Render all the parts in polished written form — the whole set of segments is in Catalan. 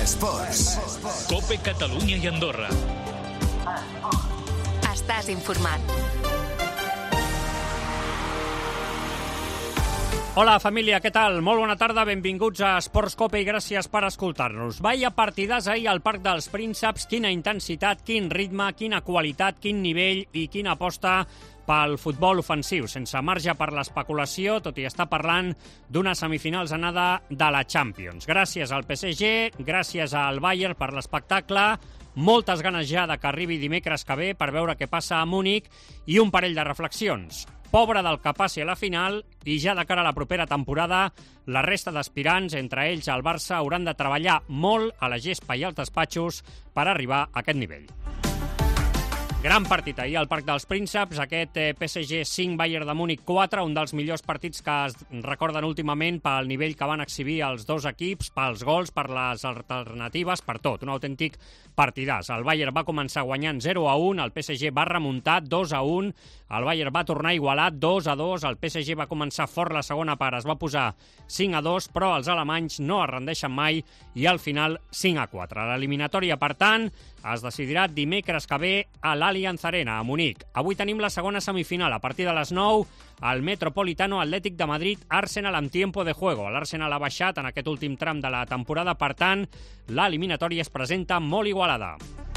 Esports. COPE Catalunya i Andorra. Estàs informat. Hola, família, què tal? Molt bona tarda, benvinguts a Esports COPE i gràcies per escoltar-nos. Vaya partidàs ahir al Parc dels Prínceps, quina intensitat, quin ritme, quina qualitat, quin nivell i quina aposta pel futbol ofensiu, sense marge per l'especulació, tot i estar parlant d'una semifinals anada de la Champions. Gràcies al PSG, gràcies al Bayern per l'espectacle, moltes ganes ja de que arribi dimecres que ve per veure què passa a Múnich i un parell de reflexions. Pobre del que passi a la final i ja de cara a la propera temporada, la resta d'aspirants, entre ells el Barça, hauran de treballar molt a la gespa i als despatxos per arribar a aquest nivell. Gran partit ahir al Parc dels Prínceps, aquest PSG 5, Bayern de Múnich 4, un dels millors partits que es recorden últimament pel nivell que van exhibir els dos equips, pels gols, per les alternatives, per tot. Un autèntic partidàs. El Bayern va començar guanyant 0-1, el PSG va remuntar 2-1, el Bayern va tornar igualat 2-2, el PSG va començar fort la segona part, es va posar 5-2, però els alemanys no es rendeixen mai i al final 5-4. L'eliminatòria, per tant, es decidirà dimecres que ve a l'Allianz Arena, a Munic. Avui tenim la segona semifinal. A partir de les 9, el Metropolitano Atlètic de Madrid, Arsenal amb tiempo de juego. L'Arsenal ha baixat en aquest últim tram de la temporada, per tant, l'eliminatòria es presenta molt igualada.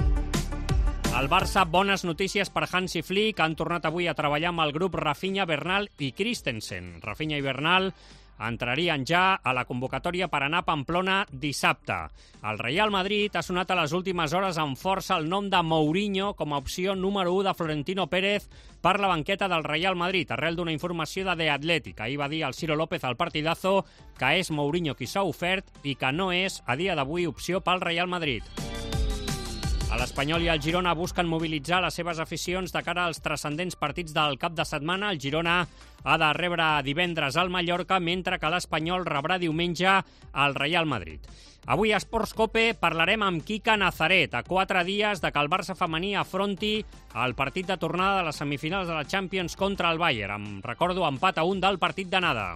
El Barça, bones notícies per Hansi Flick, han tornat avui a treballar amb el grup Rafinha, Bernal i Christensen. Rafinha i Bernal entrarien ja a la convocatòria per anar a Pamplona dissabte. El Real Madrid ha sonat a les últimes hores amb força el nom de Mourinho com a opció número 1 de Florentino Pérez per la banqueta del Real Madrid, arrel d'una informació de The Athletic. Ahir va dir el Ciro López al Partidazo que és Mourinho qui s'ha ofert i que no és, a dia d'avui, opció pel Real Madrid. L'Espanyol i el Girona busquen mobilitzar les seves aficions de cara als transcendents partits del cap de setmana. El Girona ha de rebre divendres al Mallorca, mentre que l'Espanyol rebrà diumenge al Real Madrid. Avui a Esports COPE parlarem amb Quique Nazaret, a 4 dies de que el Barça femení afronti el partit de tornada de les semifinals de la Champions contra el Bayern. Recordo, empat a 1 del partit d'anada.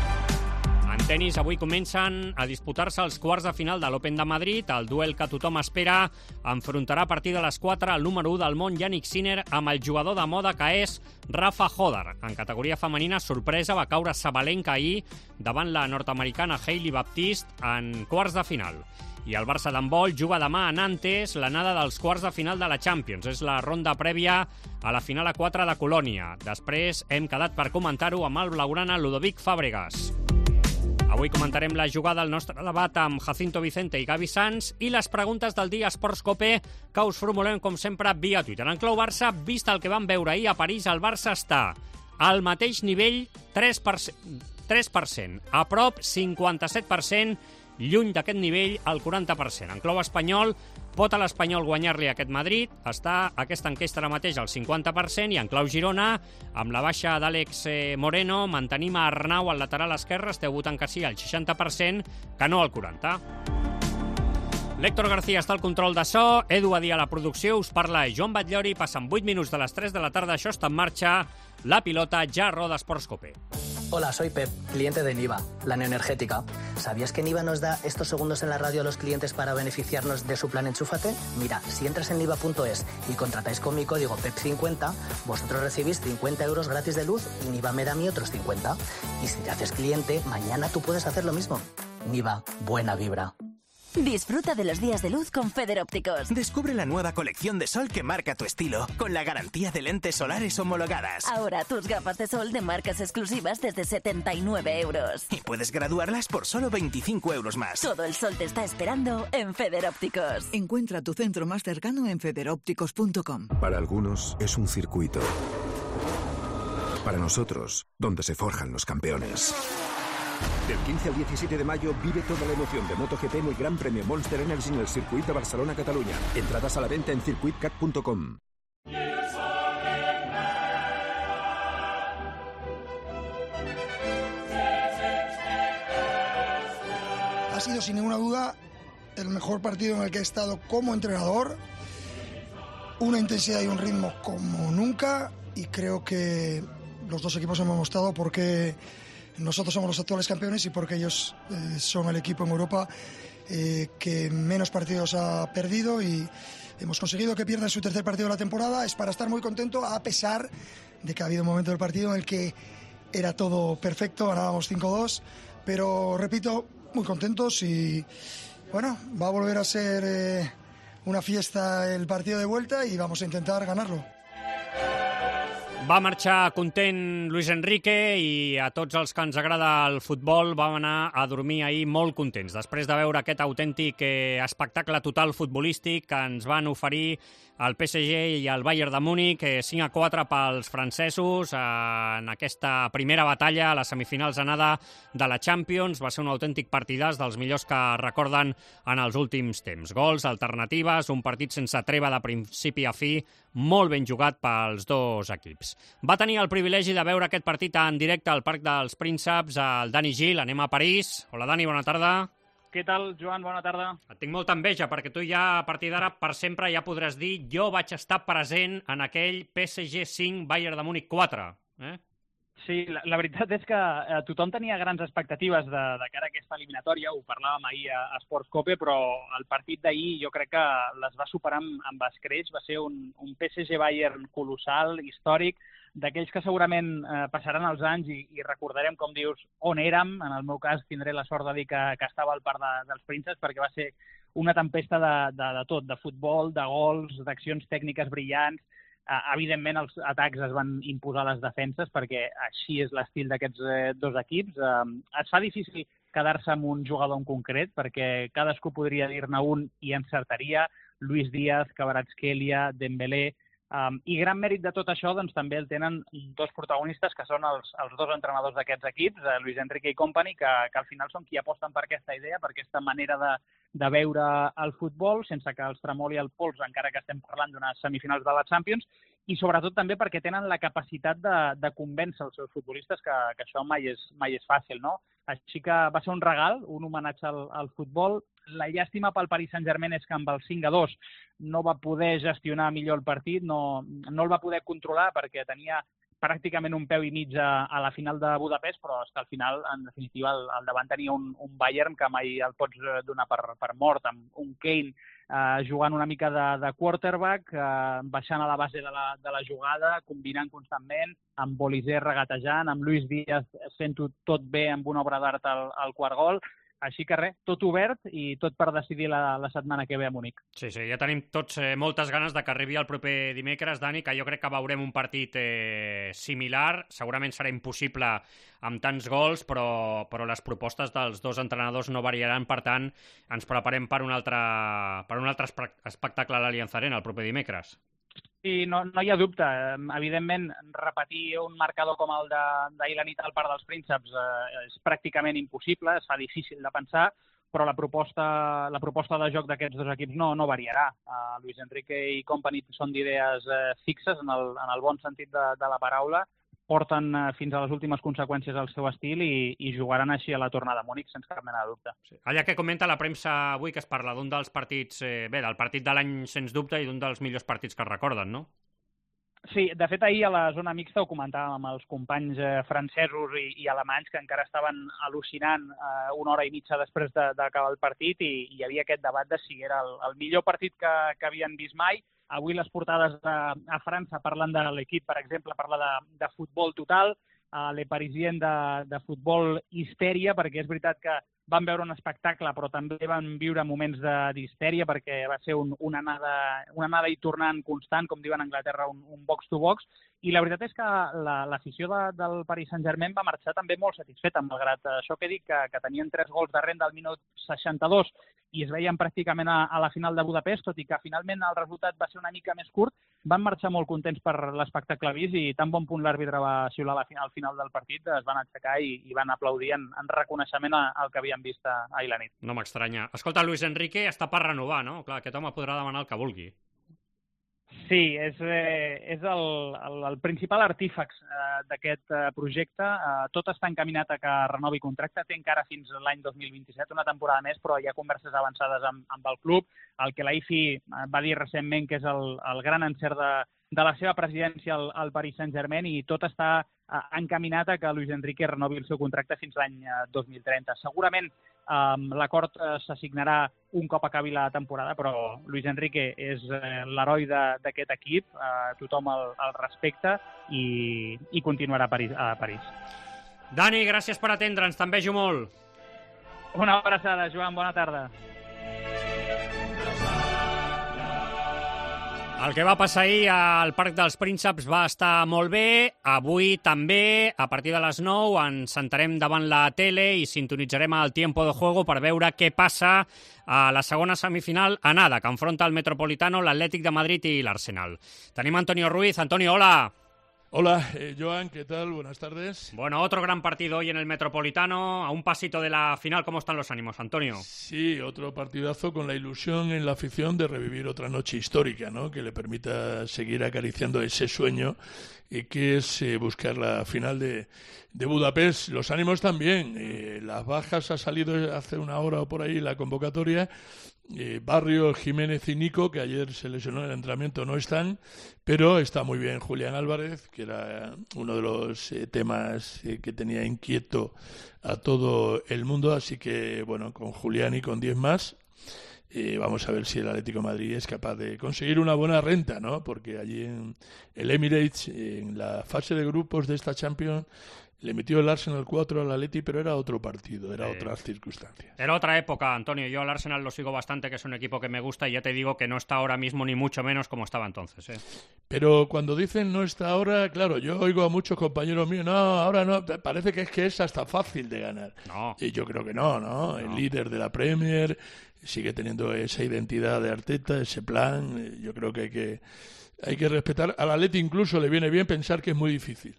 En tenis, avui comencen a disputar-se els quarts de final de l'Open de Madrid. El duel que tothom espera enfrontarà a partir de les 4 el número 1 del món, Jannik Sinner, amb el jugador de moda que és Rafa Hodar. En categoria femenina, sorpresa, va caure Sabalenka ahir davant la nord-americana Hailey Baptiste en quarts de final. I el Barça d'handbol juga demà a Nantes l'anada dels quarts de final de la Champions. És la ronda prèvia a la final a 4 de Colònia. Després hem quedat per comentar-ho amb el blaugrana Ludovic Fàbregas. Avui comentarem la jugada al nostre debat amb Jacinto Vicente i Gavi Sanz i les preguntes del dia Esports COPE que us formulem, com sempre, via Twitter. En clau Barça, vist el que vam veure ahir a París, el Barça està al mateix nivell 3%, a prop 57%, lluny d'aquest nivell el 40%. En clau espanyol, pot a l'Espanyol guanyar-li aquest Madrid, està aquesta enquesta ara mateix al 50%, i en clau Girona, amb la baixa d'Àlex Moreno, mantenim a Arnau al lateral esquerre, esteu votant que sí al 60%, que no al 40%. L'Héctor García està al control de so, Edu Adí a la producció, us parla Joan Batllori, passen 8 minuts de les 3 de la tarda, això està en marxa, la pilota ja roda Esports COPE. Hola, soy Pep, cliente de Niva, la neoenergética. ¿Sabías que Niva nos da estos segundos en la radio a los clientes para beneficiarnos de su plan Enchúfate? Mira, si entras en niva.es y contratáis con mi código PEP50, vosotros recibís 50 euros gratis de luz y Niva me da a mí otros 50. Y si te haces cliente, mañana tú puedes hacer lo mismo. Niva, buena vibra. Disfruta de los días de luz con Federópticos. Descubre la nueva colección de sol que marca tu estilo, con la garantía de lentes solares homologadas. Ahora tus gafas de sol de marcas exclusivas desde 79 euros. Y puedes graduarlas por solo 25 euros más. Todo el sol te está esperando en Federópticos. Encuentra tu centro más cercano en federópticos.com. Para algunos es un circuito. Para nosotros, donde se forjan los campeones. Del 15 al 17 de mayo vive toda la emoción de MotoGP en el Gran Premio Monster Energy en el Circuit de Barcelona-Catalunya. Entradas a la venta en circuitcat.com. Ha sido sin ninguna duda el mejor partido en el que he estado como entrenador. Una intensidad y un ritmo como nunca, y creo que los dos equipos hemos mostrado porque nosotros somos los actuales campeones y porque ellos son el equipo en Europa que menos partidos ha perdido y hemos conseguido que pierda su tercer partido de la temporada. Es para estar muy contento, a pesar de que ha habido un momento del partido en el que era todo perfecto, ganábamos 5-2, pero repito, muy contentos y bueno, va a volver a ser una fiesta el partido de vuelta y vamos a intentar ganarlo. Va marxar content Luis Enrique i a tots els que ens agrada el futbol vam anar a dormir ahir molt contents després de veure aquest autèntic espectacle total futbolístic que ens van oferir el PSG i el Bayern de Múnich, 5-4 pels francesos en aquesta primera batalla a les semifinals d'anada de la Champions. Va ser un autèntic partidàs dels millors que recorden en els últims temps. Gols, alternatives, un partit sense treva de principi a fi, molt ben jugat pels dos equips. Va tenir el privilegi de veure aquest partit en directe al Parc dels Prínceps, el Dani Gil, anem a París. Hola Dani, bona tarda. Què tal, Joan? Bona tarda. Et tinc molta enveja, perquè tu ja, a partir d'ara, per sempre ja podràs dir jo vaig estar present en aquell PSG 5, Bayern de Múnich 4. Sí, la veritat és que tothom tenia grans expectatives de cara a aquesta eliminatòria, ho parlàvem ahir a Sports Cope, però el partit d'ahir jo crec que les va superar amb escreix, va ser un PSG Bayern colossal, històric, d'aquells que segurament passaran els anys i recordarem, com dius, on érem. En el meu cas tindré la sort de dir que estava al Parc dels Prínceps perquè va ser una tempesta de tot, de futbol, de gols, d'accions tècniques brillants. Evidentment, els atacs es van imposar a les defenses perquè així és l'estil d'aquests dos equips. Es fa difícil quedar-se amb un jugador en concret perquè cadascú podria dir-ne un i encertaria. Luis Díaz, Kvaratskhelia, Dembélé. I gran mèrit de tot això doncs, també el tenen dos protagonistes que són els dos entrenadors d'aquests equips, Luis Enrique i company, que al final són qui aposten per aquesta idea, per aquesta manera de veure el futbol sense que els tremoli el pols, encara que estem parlant d'unes semifinals de la Champions, i sobretot també perquè tenen la capacitat de convèncer els seus futbolistes, que això mai és fàcil, no? Així que va ser un regal, un homenatge al futbol. La llàstima pel Paris Saint-Germain és que amb el 5-2 no va poder gestionar millor el partit, no el va poder controlar perquè tenia pràcticament un peu i mig a la final de Budapest, però és que al final, en definitiva, al davant tenia un Bayern que mai el pots donar per mort, amb un Kane jugant una mica de quarterback, baixant a la base de la jugada, combinant constantment, amb Bolizé regatejant, amb Luis Díaz fent-ho tot bé amb una obra d'art al quart gol. Així que res, tot obert i tot per decidir la setmana que ve a Múnich. Sí, ja tenim tots moltes ganes de que arribi el proper dimecres, Dani, que jo crec que veurem un partit similar. Segurament serà impossible amb tants gols, però les propostes dels dos entrenadors no variaran. Per tant, ens preparem per un altre espectacle a l'Allianz Arena el proper dimecres. Sí, no hi ha dubte. Evidentment, repetir un marcador com el d'ahir la nit al Parc dels Prínceps és pràcticament impossible, es fa difícil de pensar, però la proposta de joc d'aquests dos equips no variarà. Luis Enrique i company són d'idees fixes, en el bon sentit de la paraula, porten fins a les últimes conseqüències el seu estil i jugaran així a la tornada a Múnich, sense cap mena de dubte. Sí. Allà que comenta la premsa avui que es parla d'un dels partits, del partit de l'any sens dubte i d'un dels millors partits que es recorden, no? Sí, de fet ahir a la zona mixta ho comentàvem amb els companys francesos i alemanys que encara estaven al·lucinant una hora i mitja després d'acabar el partit i hi havia aquest debat de si era el millor partit que havien vist mai. Avui les portades a França parlen de l'equip, per exemple, parla de futbol total, Le Parisien de futbol histèria, perquè és veritat que van veure un espectacle, però també van viure moments d'histèria, perquè va ser una anada i tornant constant, com diuen a Anglaterra, un box-to-box, i la veritat és que l'afició del Paris Saint-Germain va marxar també molt satisfeta, malgrat això que dic, que tenien 3 gols de renda al minut 62 i es veien pràcticament a la final de Budapest, tot i que finalment el resultat va ser una mica més curt, van marxar molt contents per l'espectacle vist i tan bon punt l'àrbitre va xiular al final del partit, es van aixecar i van aplaudir en reconeixement al que havien vist ahir la nit. No m'estranya. Escolta, Luis Enrique està per renovar, no? Clar, aquest home podrà demanar el que vulgui. Sí, és el principal artífex d'aquest projecte. Tot està encaminat a que renovi contracte. Té encara fins l'any 2027, una temporada més, però hi ha converses avançades amb el club. El que l'AIFI va dir recentment que és el gran encert de la seva presidència al Paris Saint-Germain i tot està encaminat a que Luis Enrique renovi el seu contracte fins l'any 2030. Segurament l'acord s'assignarà un cop acabi la temporada, però Luis Enrique és l'heroi d'aquest equip, tothom el respecta i continuarà a París. Dani, gràcies per atendre'ns, te'n vejo molt. Una abraçada, Joan, bona tarda. El que va passar ahir al Parc dels Prínceps va estar molt bé. Avui també, a partir de les 9, ens sentarem davant la tele i sintonitzarem el Tiempo de Juego per veure què passa a la segona semifinal a nada, que enfronta el Metropolitano, l'Atlètic de Madrid i l'Arsenal. Tenim Antonio Ruiz. Antonio, hola. Hola, Joan, ¿qué tal? Buenas tardes. Bueno, otro gran partido hoy en el Metropolitano, a un pasito de la final. ¿Cómo están los ánimos, Antonio? Sí, otro partidazo con la ilusión en la afición de revivir otra noche histórica, ¿no? Que le permita seguir acariciando ese sueño que es buscar la final de Budapest. Los ánimos también. Las bajas ha salido hace una hora o por ahí la convocatoria. Barrio, Jiménez y Nico, que ayer se lesionó en el entrenamiento, no están, pero está muy bien Julián Álvarez, que era uno de los temas que tenía inquieto a todo el mundo, así que bueno, con Julián y con 10 más, vamos a ver si el Atlético de Madrid es capaz de conseguir una buena renta, ¿no? Porque allí en el Emirates, en la fase de grupos de esta Champions, le metió el Arsenal 4 al Atleti, pero era otro partido, era otras circunstancias. Era otra época, Antonio. Yo al Arsenal lo sigo bastante, que es un equipo que me gusta, y ya te digo que no está ahora mismo ni mucho menos como estaba entonces. Pero cuando dicen no está ahora, claro, yo oigo a muchos compañeros míos, no, ahora no, parece que es hasta fácil de ganar. No. Y yo creo que no. El líder de la Premier sigue teniendo esa identidad de Arteta, ese plan. Yo creo que hay que respetar. Al Atleti incluso le viene bien pensar que es muy difícil.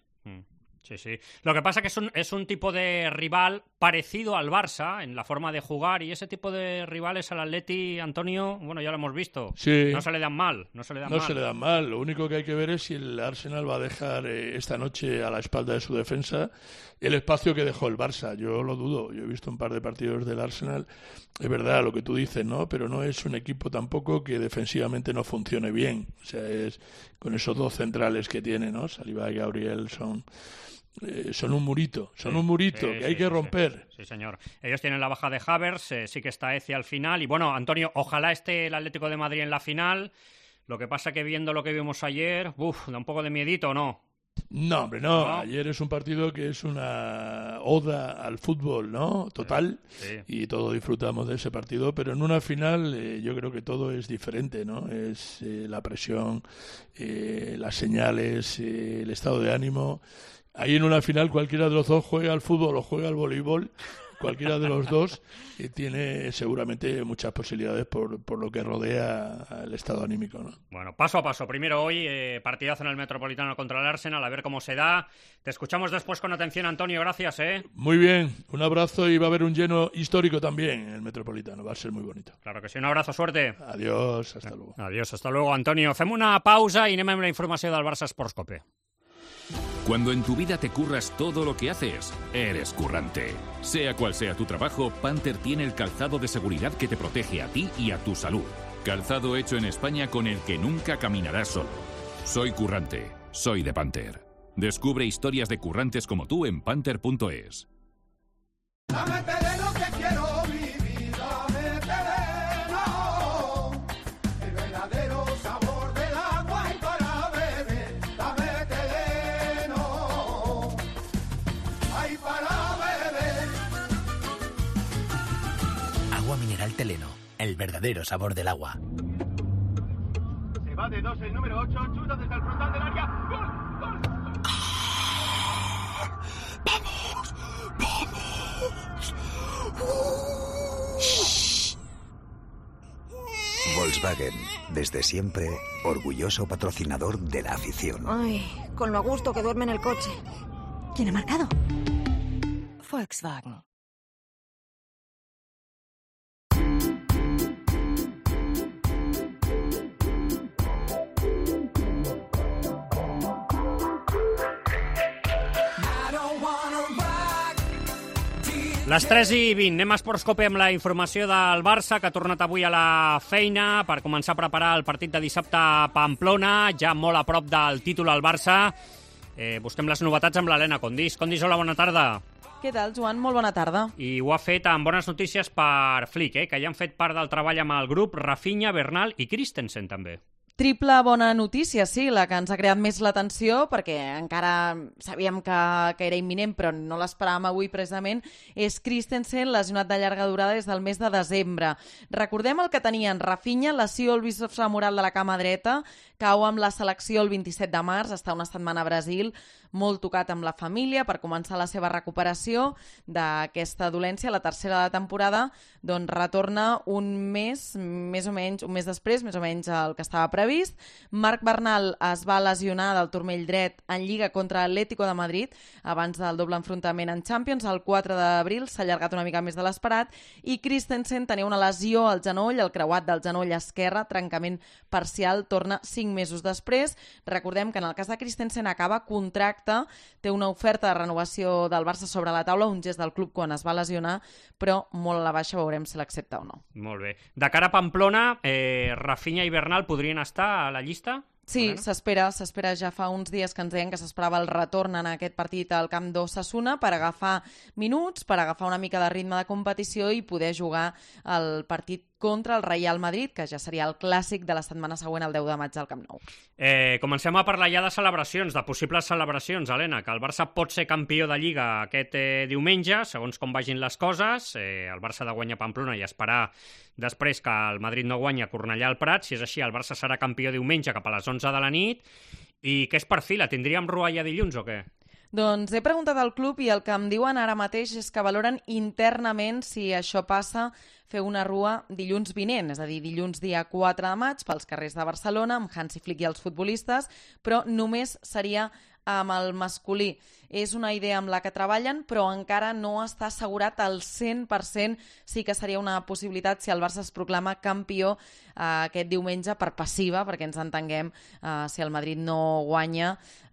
Sí. Lo que pasa es que es un tipo de rival parecido al Barça en la forma de jugar, y ese tipo de rivales al Atleti, Antonio, bueno, ya lo hemos visto. Sí. No se le dan mal. Se le dan mal. Lo único que hay que ver es si el Arsenal va a dejar esta noche a la espalda de su defensa el espacio que dejó el Barça. Yo lo dudo. Yo he visto un par de partidos del Arsenal. Es verdad lo que tú dices, ¿no? Pero no es un equipo tampoco que defensivamente no funcione bien. O sea, es con esos dos centrales que tiene, ¿no? Saliba y Gabriel son un murito, que hay que romper. Sí, señor. Ellos tienen la baja de Havertz, sí que está Eze al final. Y bueno, Antonio, ojalá esté el Atlético de Madrid en la final. Lo que pasa que viendo lo que vimos ayer, da un poco de miedito, ¿no? No, hombre, no. Ayer es un partido que es una oda al fútbol, ¿no? Total. Sí. Y todos disfrutamos de ese partido, pero en una final yo creo que todo es diferente, ¿no? Es la presión, las señales, el estado de ánimo. Ahí en una final cualquiera de los dos juega al fútbol o juega al voleibol, cualquiera de los dos tiene seguramente muchas posibilidades por lo que rodea al estado anímico, ¿no? Bueno, paso a paso. Primero hoy, partidazo en el Metropolitano contra el Arsenal, a ver cómo se da. Te escuchamos después con atención, Antonio, gracias, Muy bien, un abrazo, y va a haber un lleno histórico también en el Metropolitano, va a ser muy bonito. Claro que sí, un abrazo, suerte. Adiós, hasta luego. Adiós, hasta luego, Antonio. Fem una pausa i anem amb la informació del Barça Sports Cope. Cuando en tu vida te curras todo lo que haces, eres currante. Sea cual sea tu trabajo, Panther tiene el calzado de seguridad que te protege a ti y a tu salud. Calzado hecho en España con el que nunca caminarás solo. Soy currante, soy de Panther. Descubre historias de currantes como tú en panther.es. Dame terreno que quiero vivir, dame terreno, el verdadero sabor del agua y para beber, dame terreno, hay para beber. Agua mineral Teleno, el verdadero sabor del agua. Se va de 2 el número 8, chuta desde el frontal del área, ¡gol! ¡Gol! ¡Vamos! Volkswagen, desde siempre, orgulloso patrocinador de la afición. Ay, con lo a gusto que duerme en el coche. ¿Quién ha marcado? Volkswagen. Les 3:20, anem a Sports Cope amb la informació del Barça, que ha tornat avui a la feina per començar a preparar el partit de dissabte a Pamplona, ja molt a prop del títol al Barça. Busquem les novetats amb l'Helena Condis. Condis, hola, bona tarda. Què tal, Joan? Molt bona tarda. I ho ha fet amb bones notícies per Flick, que ja han fet part del treball amb el grup Rafinha, Bernal i Christensen, també. Triple bona notícia, sí, la que ens ha creat més l'atenció, perquè encara sabíem que era imminent, però no l'esperàvem avui precisament, és Christensen, lesionat de llarga durada des del mes de desembre. Recordem el que tenien: Rafinha, lesió al bíceps femoral de la cama dreta, cau amb la selecció el 27 de març, està una setmana a Brasil, molt tocat amb la família per començar la seva recuperació d'aquesta dolència, la tercera de temporada, doncs retorna un mes, més o menys, un mes després, més o menys el que estava previst. Marc Bernal es va lesionar del turmell dret en Lliga contra Atlético de Madrid abans del doble enfrontament en Champions, el 4 d'abril, s'ha allargat una mica més de l'esperat, i Christensen tenia una lesió al genoll, el creuat del genoll esquerre, trencament parcial, torna 5 mesos després. Recordem que en el cas de Christensen acaba contracte, té una oferta de renovació del Barça sobre la taula, un gest del club quan es va lesionar, però molt a la baixa, veurem si l'accepta o no. Molt bé. De cara a Pamplona, Rafinha i Bernal podrien estar a la llista? Sí, s'espera. Ja fa uns dies que ens deien que s'esperava el retorn en aquest partit al camp d'Osasuna per agafar minuts, per agafar una mica de ritme de competició i poder jugar el partit contra el Real Madrid, que ja seria el clàssic de la setmana següent, el 10 de maig al Camp Nou. Comencem a parlar ja de celebracions, de possibles celebracions, Helena, que el Barça pot ser campió de Lliga aquest diumenge, segons com vagin les coses. El Barça ha de guanyar Pamplona i esperar després que el Madrid no guanya Cornellà al Prat. Si és així, el Barça serà campió diumenge cap a les 11 de la nit. I què es perfila? Tindríem rua ja dilluns o què? Doncs he preguntat al club i el que em diuen ara mateix és que valoren internament si això passa fer una rua dilluns vinent, és a dir, dilluns dia 4 de maig pels carrers de Barcelona amb Hansi Flick i els futbolistes, però només seria amb el masculí. És una idea amb la que treballen, però encara no està assegurat al 100%. Sí que seria una possibilitat si el Barça es proclama campió aquest diumenge per passiva, perquè ens entenguem, si el Madrid no guanya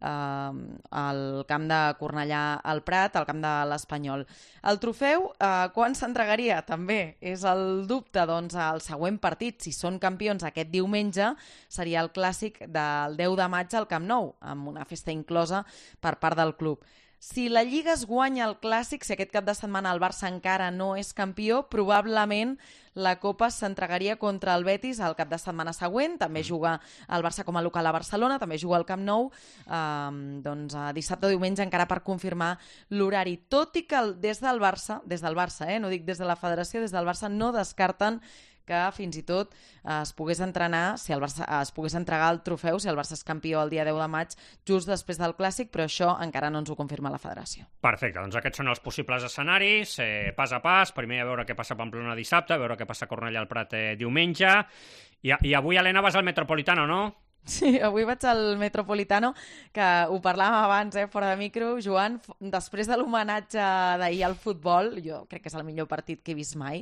al camp de Cornellà al Prat, al camp de l'Espanyol. El trofeu, quan s'entregaria? També és el dubte. Doncs el següent partit, si són campions aquest diumenge, seria el clàssic del 10 de maig al Camp Nou, amb una festa inclosa per part del club. Si la Lliga es guanya el Clàssic, si aquest cap de setmana el Barça encara no és campió, probablement la Copa s'entregaria contra el Betis el cap de setmana següent. També juga el Barça com a local a Barcelona, també juga al Camp Nou, dissabte o diumenge encara per confirmar l'horari. Tot i que des del Barça, no dic des de la Federació, des del Barça no descarten que fins i tot es pogués entrenar, si el Barça es pogués entregar el trofeu, si el Barça és campió el dia 10 de maig, just després del Clàssic, però això encara no ens ho confirma la Federació. Perfecte, doncs aquests són els possibles escenaris, pas a pas, primer a veure què passa a Pamplona dissabte, a veure què passa a Cornellà al Prat diumenge, i avui, Helena, vas al Metropolitano, no? Sí, avui vaig al Metropolitano, que ho parlàvem abans, fora de micro, Joan, després de l'homenatge d'ahir al futbol, jo crec que és el millor partit que he vist mai,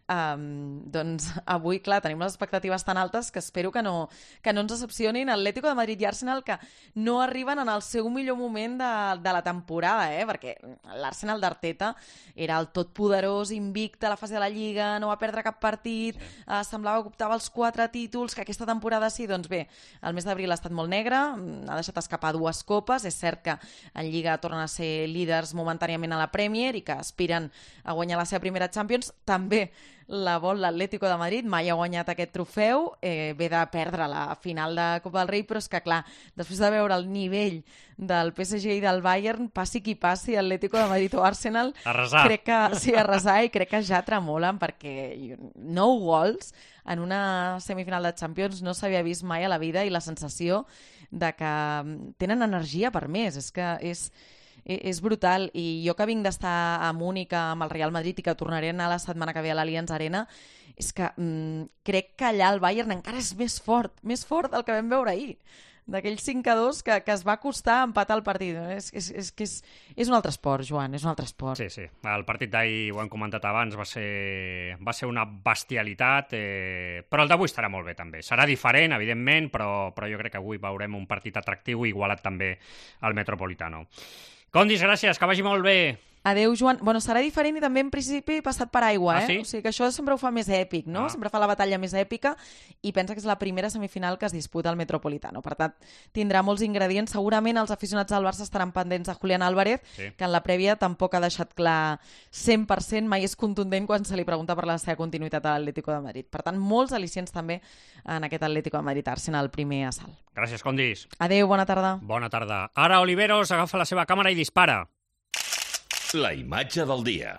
doncs avui, clar, tenim les expectatives tan altes que espero que no ens decepcionin Atlético de Madrid i Arsenal, que no arriben en el seu millor moment de la temporada, perquè l'Arsenal d'Arteta era el totpoderós, invicte a la fase de la Lliga, no va perdre cap partit, semblava que optava els 4 títols, que aquesta temporada sí, doncs bé, el mes d'abril ha estat molt negre, ha deixat escapar 2 copes, és cert que en Lliga tornen a ser líders momentàniament a la Premier i que aspiren a guanyar la seva primera Champions. També la vol l'Atlético de Madrid, mai ha guanyat aquest trofeu, ve de perdre la final de Copa del Rei, però és que clar, després de veure el nivell del PSG i del Bayern, passi qui passi, Atlético de Madrid o Arsenal, crec que sí, arrasar, i crec que ja tremolen, perquè 9 gols en una semifinal de Champions no s'havia vist mai a la vida, i la sensació de que tenen energia per més, és que és brutal. I jo que vinc d'estar a Múnich amb el Real Madrid i que tornaré a anar la setmana que ve a l'Allianz Arena, és que crec que allà el Bayern encara és més fort del que vam veure ahir, d'aquell 5-2 que es va costar empatar el partit. És un altre esport, Joan, és un altre esport. Sí, sí. El partit d'ahir, ho hem comentat abans, va ser una bestialitat, però el d'avui estarà molt bé també. Serà diferent, evidentment, però jo crec que avui veurem un partit atractiu i igualat també al Metropolitano. Condis, gràcies, que vagi molt bé. Adéu, Joan. Bueno, serà diferent i també en principi passat per aigua, Ah, sí? O sigui que això sempre ho fa més èpic, no? Sempre fa la batalla més èpica i pensa que és la primera semifinal que es disputa al Metropolitano. Per tant, tindrà molts ingredients. Segurament els aficionats del Barça estaran pendents de Julián Álvarez, que en la prèvia tampoc ha deixat clar 100%, mai és contundent quan se li pregunta per la seva continuïtat a l'Atlético de Madrid. Per tant, molts al·licients també en aquest Atlético de Madrid-Arsenal, el primer assalt. Gràcies, Condis. Adéu, bona tarda. Bona tarda. Ara Oliveros agafa la seva càmera i dispara. La imatge del dia.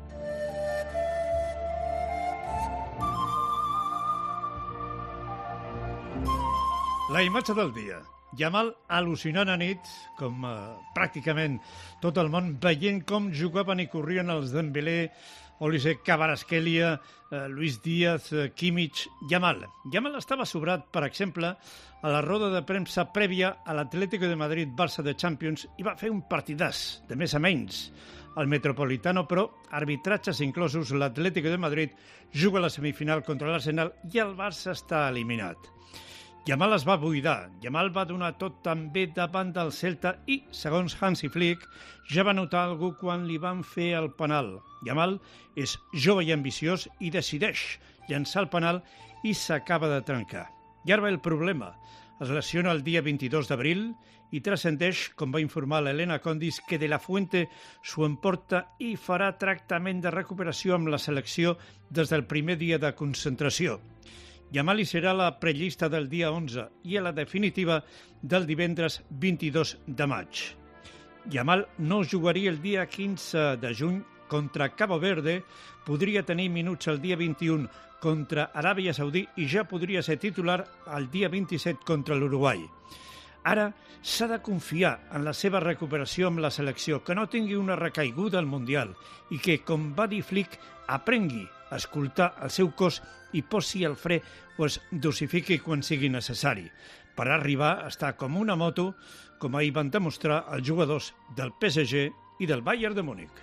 La imatge del dia. Yamal al·lucinant a nit, com pràcticament tot el món, veient com jugaven i corrien els Dembélé, Olise, Kvaratskhelia, Luis Díaz, Kimmich, Yamal. Yamal estava sobrat, per exemple, a la roda de premsa prèvia a l'Atlético de Madrid-Barça de Champions i va fer un partidàs, de més a menys. Al Metropolitano, però, arbitratges inclosos, l'Atlético de Madrid juga a la semifinal contra l'Arsenal i el Barça està eliminat. Yamal es va buidar. Yamal va donar tot també davant del Celta i, segons Hansi Flick, ja va notar algú quan li van fer el penal. Yamal és jove i ambiciós i decideix llançar el penal i s'acaba de trencar. I ara ve el problema. Es lesiona el dia 22 d'abril i transcendeix, com va informar l'Helena Condis, que De La Fuente s'ho emporta i farà tractament de recuperació amb la selecció des del primer dia de concentració. Yamal hi serà la prellista del dia 11 i a la definitiva del divendres 22 de maig. Yamal no jugaria el dia 15 de juny contra Cabo Verde, podria tenir minuts el dia 21 contra Aràbia Saudí i ja podria ser titular el dia 27 contra l'Uruguai. Ara s'ha de confiar en la seva recuperació amb la selecció, que no tingui una recaiguda al Mundial i que, com va dir Flick, aprengui a escoltar el seu cos i posi el fre o es dosifiqui quan sigui necessari, per arribar a estar com una moto, com ahir van demostrar els jugadors del PSG i del Bayern de Múnich.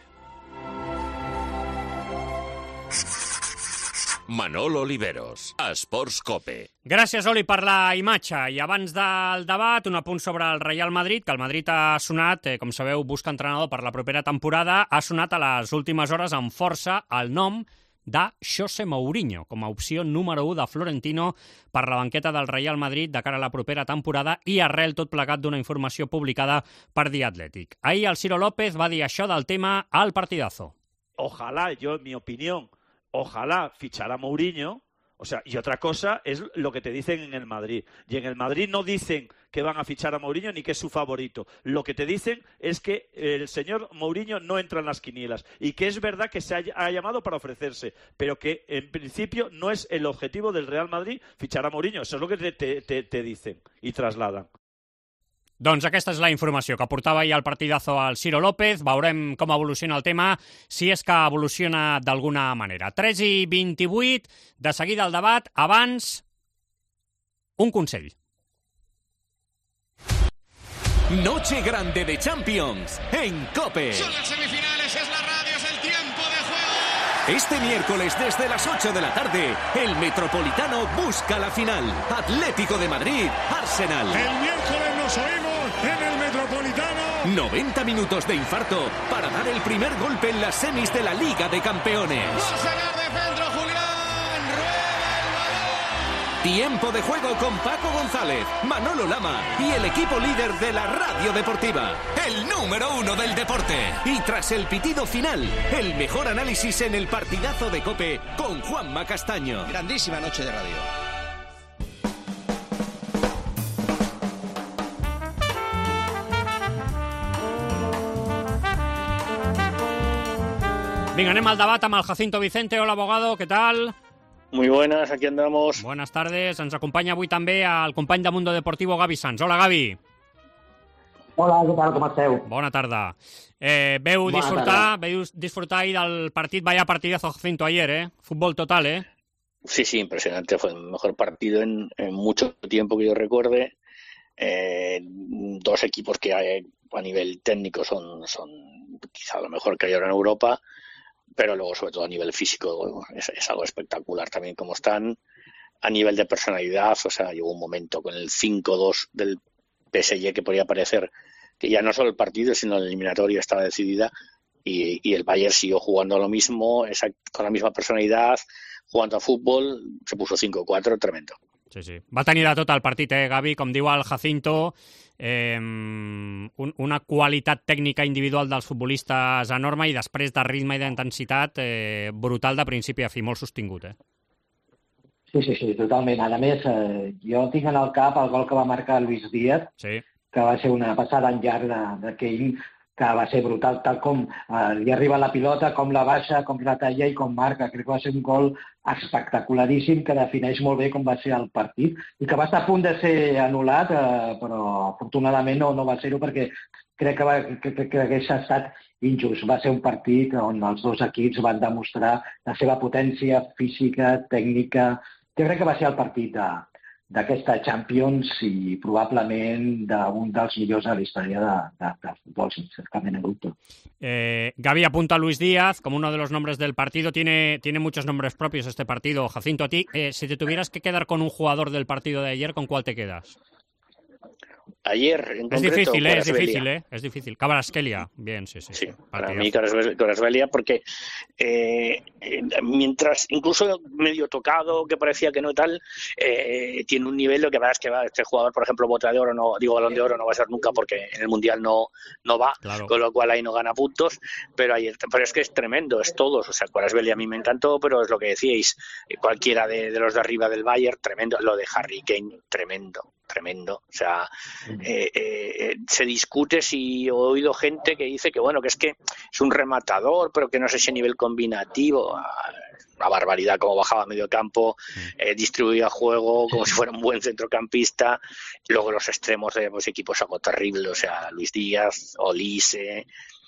Manol Oliveros, Esports Cope. Gràcies, Oli, per la imatge. I abans del debat, un apunt sobre el Real Madrid, que el Madrid ha sonat, com sabeu, busca entrenador per la propera temporada, ha sonat a les últimes hores amb força el nom de José Mourinho, com a opció número 1 de Florentino per la banqueta del Real Madrid de cara a la propera temporada i arrel tot plegat d'una informació publicada per The Athletic. Ahir el Ciro López va dir això del tema al Partidazo. Ojalá, yo en mi opinión, ojalá fichara a Mourinho, o sea, y otra cosa es lo que te dicen en el Madrid. Y en el Madrid no dicen que van a fichar a Mourinho ni que es su favorito. Lo que te dicen es que el señor Mourinho no entra en las quinielas y que es verdad que se ha llamado para ofrecerse, pero que en principio no es el objetivo del Real Madrid fichar a Mourinho. Eso es lo que te dicen y trasladan. Doncs aquesta és la informació que portava ahir al Partidazo al Ciro López. Veurem com evoluciona el tema, si és que evoluciona d'alguna manera. 3:28, de seguida el debat. Abans, un consell. Noche grande de Champions en COPE. Son las semifinales, es la radio, es el tiempo de juego. Este miércoles desde las 8 de la tarde, el Metropolitano busca la final. Atlético de Madrid, Arsenal. El miércoles nos oímos en el Metropolitano. 90 minutos de infarto para dar el primer golpe en las semis de la Liga de Campeones. Va a sacar de centro Julián, rueda el balón. Tiempo de juego con Paco González, Manolo Lama y el equipo líder de la Radio Deportiva, el número 1 del deporte. Y tras el pitido final, el mejor análisis en el Partidazo de COPE con Juanma Castaño. Grandísima noche de radio. Vinga, anem al debat amb el Jacinto Vicente. Hola, abogado, ¿qué tal? Muy buenas, aquí andamos. Buenas tardes. Ens acompanya avui també el company de Mundo Deportivo, Gavi Sanz. Hola, Gavi. Hola, què tal, com esteu? Bona tarda. Veu disfrutar ahir del partit, vaya partidazo, Jacinto, ayer, Fútbol total, Sí, impresionante. Fue el mejor partido en mucho tiempo que yo recuerde. Dos equipos que a nivel técnico son quizá lo mejor que hay ahora en Europa, pero luego sobre todo a nivel físico es algo espectacular también como están. A nivel de personalidad, o sea, llegó un momento con el 5-2 del PSG que podía parecer que ya no solo el partido sino la eliminatoria estaba decidida, Y el Bayern siguió jugando a lo mismo, con la misma personalidad, jugando a fútbol, se puso 5-4, tremendo. Sí, sí. Va tenir de tot el partit, Gavi? Com diu el Jacinto, una qualitat tècnica individual dels futbolistes enorme i després de ritme i d'intensitat brutal de principi a fi, molt sostingut. Sí, totalment. A més, jo tinc en el cap el gol que va marcar Luis Díaz, que va ser una passada en llarg d'aquell, que va ser brutal, tal com li arriba la pilota, com la baixa, com la talla i com marca. Crec que va ser un gol espectacularíssim que defineix molt bé com va ser el partit i que va estar a punt de ser anul·lat, però afortunadament no va ser-ho perquè crec que hagués estat injust. Va ser un partit on els dos equips van demostrar la seva potència física, tècnica. Jo crec que va ser el partit d'aquesta Champions i probablement d'un dels millors de la història de futbol, sense cap mena de dubte. Gavi apunta a Luis Díaz como uno de los nombres del partido. Tiene muchos nombres propios este partido. Jacinto, a ti, si te tuvieras que quedar con un jugador del partido de ayer, ¿con cuál te quedas? Ayer, en concreto, es difícil. Kvaratskhelia, bien, sí. Para mí Kvaratskhelia, porque mientras incluso medio tocado, que parecía que no tal, tiene un nivel. Lo que pasa es que este jugador, por ejemplo, Balón de Oro no va a ser nunca porque en el Mundial no va, claro. Con lo cual ahí no gana puntos, pero es que es tremendo, es todos. O sea, Kvaratskhelia a mí me encantó, pero es lo que decíais, cualquiera de los de arriba del Bayern, tremendo. Lo de Harry Kane, tremendo. O sea, se discute si he oído gente que dice que bueno, que es un rematador, pero que no es ese nivel combinativo. Una barbaridad como bajaba a medio campo, distribuía juego como si fuera un buen centrocampista. Luego los extremos de equipos algo terrible, o sea, Luis Díaz, Olise,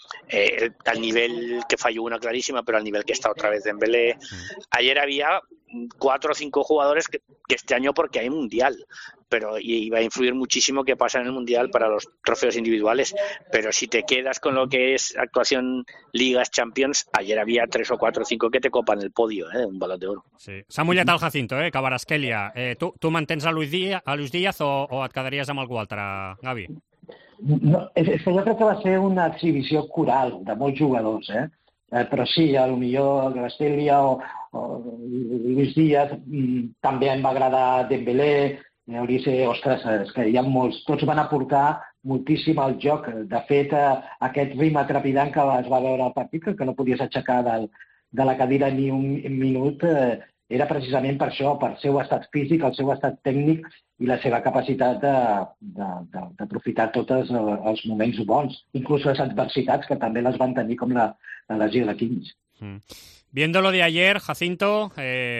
al nivel que falló una clarísima, pero al nivel que está otra vez Dembélé. Ayer había 4 o 5 jugadores que este año, porque hay Mundial, pero iba a influir muchísimo qué pasa en el Mundial para los trofeos individuales, pero si te quedas con lo que es actuación Ligas, Champions, ayer había 3 o 4 o 5 que te copan el podio, un Balón de Oro. Sí. S'ha mullat el Jacinto, Kvaratskhelia. Tu mantens a Luis Díaz o et quedaries amb algú altre, Gavi? No, és que jo crec que va ser una exhibició coral de molts jugadors, però sí, potser Kvaratskhelia o Luis Díaz, també em va agradar Dembélé, Olise, ostres, és que hi ha molts, tots van aportar moltíssim al joc. De fet, aquest ritme trepidant que es va veure al partit, que no podies aixecar de la cadira ni un minut, era precisament per això, per el seu estat físic, el seu estat tècnic i la seva capacitat d'aprofitar tots els moments bons, inclús les adversitats, que també les van tenir, com la lesió de Kimmich. Viendo lo de ayer, Jacinto,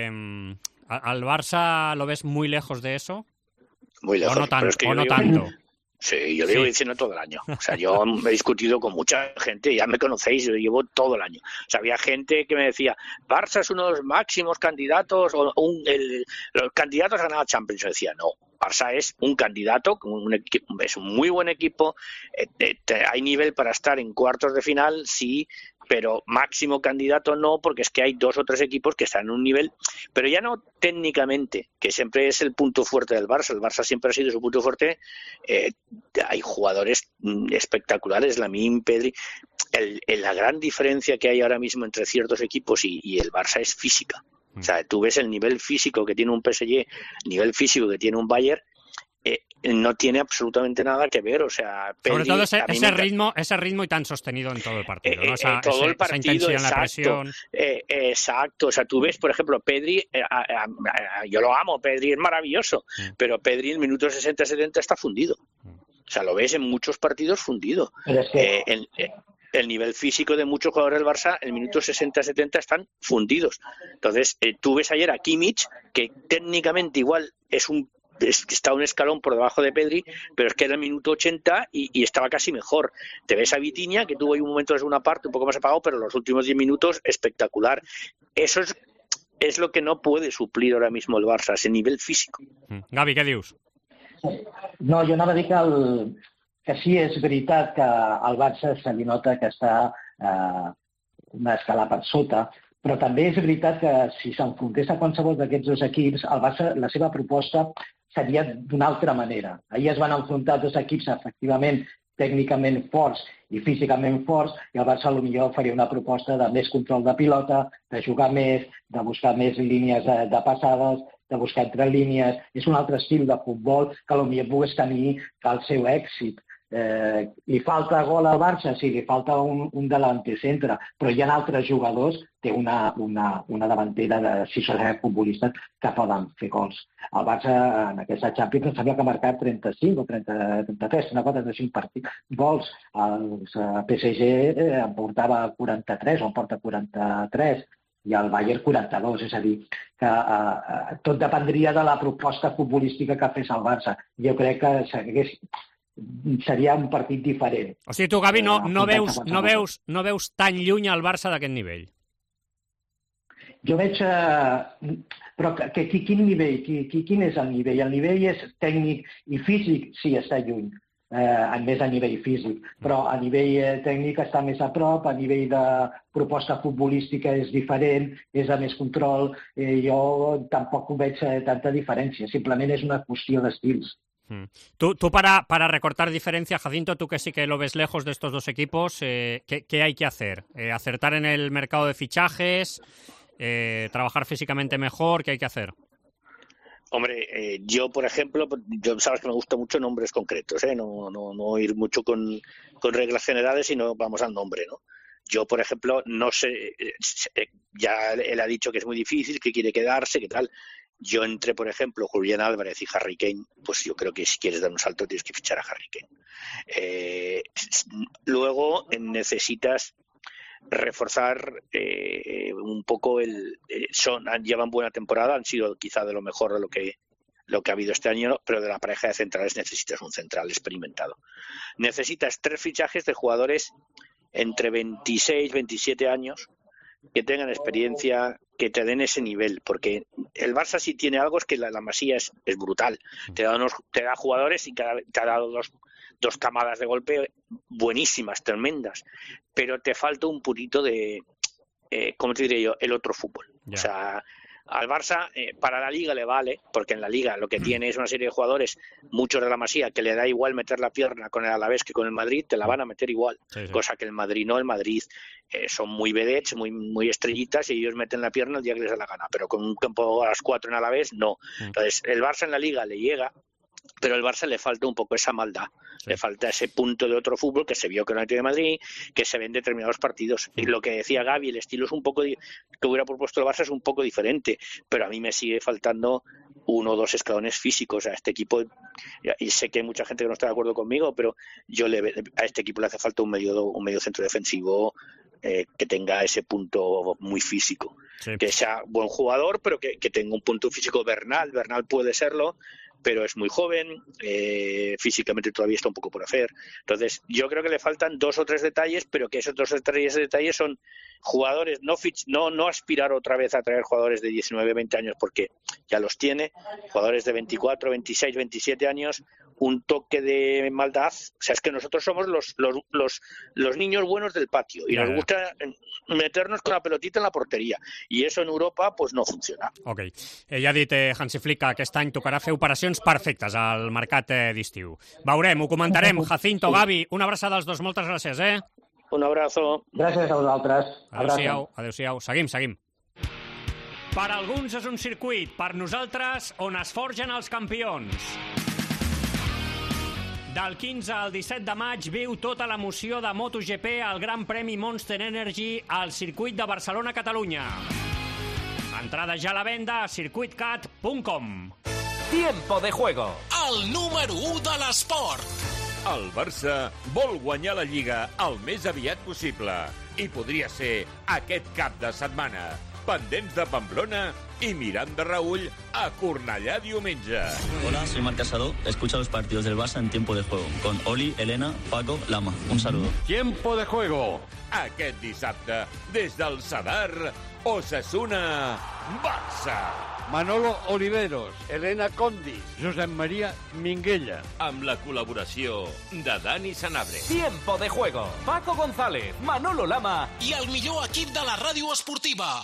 ¿al Barça lo ves muy lejos de eso? Muy lejos. ¿O no tanto? Sí, yo lo llevo diciendo todo el año. O sea, yo he discutido con mucha gente, ya me conocéis, yo llevo todo el año. O sea, había gente que me decía, Barça es uno de los máximos candidatos, los candidatos a ganar la Champions. Yo decía, no, Barça es un candidato, es un muy buen equipo, hay nivel para estar en cuartos de final, sí, pero máximo candidato no, porque es que hay 2 o 3 equipos que están en un nivel, pero ya no técnicamente, que siempre es el punto fuerte del Barça. El Barça siempre ha sido su punto fuerte. Hay jugadores espectaculares, Lamine, Pedri. La gran diferencia que hay ahora mismo entre ciertos equipos y el Barça es física. O sea, tú ves el nivel físico que tiene un PSG, nivel físico que tiene un Bayern, no tiene absolutamente nada que ver. O sea, Pedri, sobre todo ese ritmo y tan sostenido en todo el partido, ¿no? Esa intensidad en la presión. Exacto. O sea, tú ves, por ejemplo, Pedri, yo lo amo, Pedri es maravilloso, pero Pedri en el minuto 60-70 está fundido. O sea, lo ves en muchos partidos fundido. Pero es que... el nivel físico de muchos jugadores del Barça, en el minuto 60-70 están fundidos. Entonces, tú ves ayer a Kimmich, que técnicamente igual está un escalón por debajo de Pedri, pero es que era el minuto 80 y estaba casi mejor. Te ves a Vitinha, que tuvo ahí un momento de segunda parte un poco más apagado, pero los últimos 10 minutos espectacular. Eso es lo que no puede suplir ahora mismo el Barça, ese nivel físico. Gavi, què dius? No, jo anava a dir que sí, és veritat que al Barça se li nota que està una escala per sota, però també és veritat que si s'enfrontés a qualsevol d'aquests 2 equips, el Barça, la seva proposta seria d'una altra manera. Ahir es van enfrontar 2 equips, efectivament, tècnicament forts i físicament forts, i el Barça potser faria una proposta de més control de pilota, de jugar més, de buscar més línies de passades, de buscar entre línies. És un altre estil de futbol que potser pogués tenir el seu èxit. Li falta gol al Barça? Sí, li falta un delanter centre, però hi ha altres jugadors, té una davantera de 6 o 7 futbolistes que poden fer gols. El Barça en aquesta Champions em sembla que ha marcat 35 o 33, una cosa de 5 gols. El PSG en portava 43 o en porta 43 i el Bayern 42, és a dir, que tot dependria de la proposta futbolística que fes el Barça. Jo crec que seria un partit diferent. O sigui, tu, Gavi, no veus tan lluny al Barça d'aquest nivell? Jo veig... Però quin nivell? Quin és el nivell? El nivell és tècnic i físic? Sí, està lluny. Més a nivell físic. Però a nivell tècnic està més a prop, a nivell de proposta futbolística és diferent, és de més control. Jo tampoc veig tanta diferència. Simplement és una qüestió d'estils. Tú para recortar diferencia, Jacinto, tú que sí que lo ves lejos de estos dos equipos, ¿qué hay que hacer? ¿Acertar en el mercado de fichajes? ¿Trabajar físicamente mejor? ¿Qué hay que hacer? Hombre, yo, por ejemplo, sabes que me gustan mucho nombres concretos, no ir mucho con reglas generales, sino vamos al nombre, ¿no? Yo, por ejemplo, no sé, ya él ha dicho que es muy difícil, que quiere quedarse, que tal. Yo entre, por ejemplo, Julián Álvarez y Harry Kane, pues yo creo que si quieres dar un salto tienes que fichar a Harry Kane. Luego necesitas reforzar un poco llevan buena temporada, han sido quizá de lo mejor de lo que ha habido este año, pero de la pareja de centrales necesitas un central experimentado. Necesitas 3 fichajes de jugadores entre 26 y 27 años que tengan experiencia, que te den ese nivel, porque el Barça sí tiene algo, es que la Masía es brutal. Te da jugadores y te ha dado dos camadas de golpe buenísimas, tremendas, pero te falta un purito de, ¿cómo te diré yo?, el otro fútbol. Ya. O sea, al Barça, para la Liga le vale, porque en la Liga lo que tiene es una serie de jugadores, muchos de la Masía, que le da igual meter la pierna con el Alavés que con el Madrid, te la van a meter igual. Sí. Cosa que el Madrid no. El Madrid son muy vedettes, muy estrellitas, y ellos meten la pierna el día que les da la gana, pero con un campo a las 4 en Alavés, no. Entonces, el Barça en la Liga le llega, pero al Barça le falta un poco esa maldad, le falta ese punto de otro fútbol que se vio que no tiene Madrid, que se ve en determinados partidos. Y lo que decía Gavi, el estilo es un poco que hubiera propuesto el Barça es un poco diferente, pero a mí me sigue faltando 1 o 2 escalones físicos a este equipo, y sé que hay mucha gente que no está de acuerdo conmigo, pero a este equipo le hace falta un medio centro defensivo que tenga ese punto muy físico, que sea buen jugador, pero que tenga un punto físico. Bernal puede serlo, pero es muy joven, físicamente todavía está un poco por hacer. Entonces, yo creo que le faltan 2 o 3 detalles, pero que esos 2 o 3 detalles son jugadores, no aspirar otra vez a traer jugadores de 19, 20 años, porque ya los tiene, jugadores de 24, 26, 27 años, un toque de maldad. O sea, es que nosotros somos los niños buenos del patio, y nos gusta meternos con la pelotita en la porteria, i eso en Europa pues no funciona. Ok. Ja ha dit Hansi Flick que aquest any tocarà fer operacions perfectes al mercat d'estiu. Veurem, ho comentarem. Jacinto, Gavi, una abraçada als dos. Moltes gràcies, Un abrazo. Gràcies a vosaltres. Adéu-siau. Seguim. Per alguns és un circuit, per nosaltres on es forgen els campions. Del 15 al 17 de maig viu tota l'emoció de MotoGP al Gran Premi Monster Energy al circuit de Barcelona-Catalunya. Entrada ja a la venda a circuitcat.com. Tiempo de juego. El número 1 de l'esport. El Barça vol guanyar la Lliga el més aviat possible i podria ser aquest cap de setmana. Pendents de Pamplona y mirant de Raúl a Cornellà diumenge. Hola, soy Marc Casado. Escucha los partidos del Barça en Tiempo de Juego con Oli, Elena, Paco, Lama. Un saludo. Tiempo de Juego. Aquest dissabte, des del Sadar, Osasuna, Barça. Manolo Oliveros, Elena Condis, Josep Maria Minguella. Amb la col·laboració de Dani Sanabria. Tiempo de Juego. Paco González, Manolo Lama i el millor equip de la ràdio esportiva.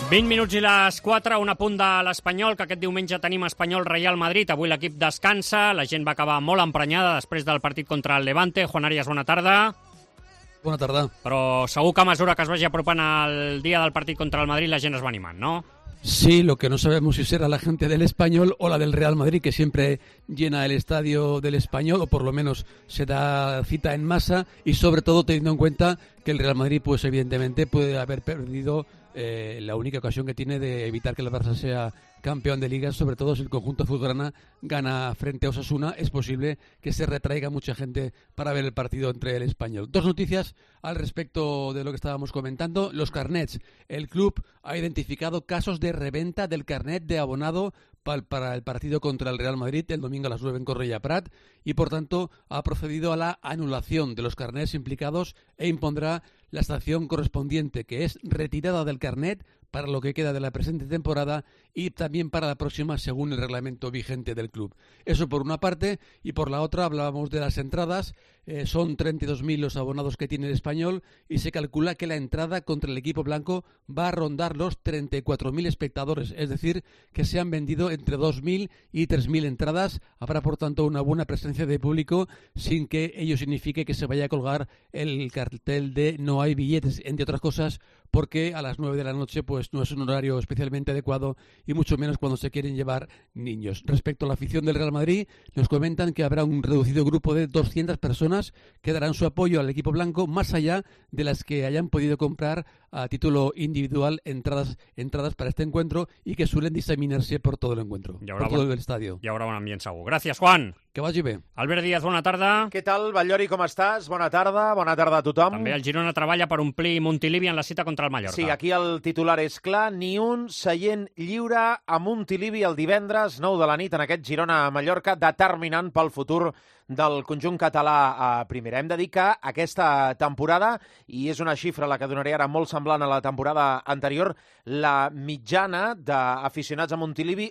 20 minuts i les 4, un apunt de l'Espanyol, que aquest diumenge tenim Espanyol-Real Madrid. Avui l'equip descansa, la gent va acabar molt emprenyada després del partit contra el Levante. Juan Arias, bona tarda. Bona tarda. Però segur que a mesura que es vagi apropant el dia del partit contra el Madrid la gent es va animant, no? Sí, lo que no sabemos si será la gente del Español o la del Real Madrid, que siempre llena el estadio del Español, o por lo menos se da cita en masa, y sobre todo teniendo en cuenta que el Real Madrid, pues evidentemente, puede haber perdido la única ocasión que tiene de evitar que el Barça sea campeón de Liga, sobre todo si el conjunto azulgrana gana frente a Osasuna. Es posible que se retraiga mucha gente para ver el partido entre el Español. Dos noticias al respecto de lo que estábamos comentando. Los carnets. El club ha identificado casos de reventa del carnet de abonado para el partido contra el Real Madrid el domingo a las 9 en Correia Prat, y por tanto ha procedido a la anulación de los carnets implicados e impondrá la sanción correspondiente, que es retirada del carnet para lo que queda de la presente temporada y también para la próxima, según el reglamento vigente del club. Eso por una parte, y por la otra hablábamos de las entradas. Son 32.000 los abonados que tiene el Español, y se calcula que la entrada contra el equipo blanco va a rondar los 34.000 espectadores, es decir, que se han vendido entre 2.000 y 3.000 entradas. Habrá, por tanto, una buena presencia de público, sin que ello signifique que se vaya a colgar el cartel de no hay billetes, entre otras cosas, porque a las 9 de la noche pues no es un horario especialmente adecuado, y mucho menos cuando se quieren llevar niños. Respecto a la afición del Real Madrid, nos comentan que habrá un reducido grupo de 200 personas que darán su apoyo al equipo blanco, más allá de las que hayan podido comprar a título individual entradas para este encuentro, y que suelen diseminarse por todo el encuentro, por todo el estadio. Hi haurà un ambient segur. Gràcies, Juan. Que vagi bé. Albert Díaz, bona tarda. Què tal, Batllori, com estàs? Bona tarda a tothom. També el Girona treballa per omplir Montilivi en la cita contra el Mallorca. Sí, aquí el titular és clar, ni un seient lliure a Montilivi el divendres, 9 de la nit, en aquest Girona-Mallorca, determinant pel futur del conjunt català a primera. Hem de dir que aquesta temporada, i és una xifra la que donaré ara molt semblant a la temporada anterior, la mitjana d'aficionats a Montilivi,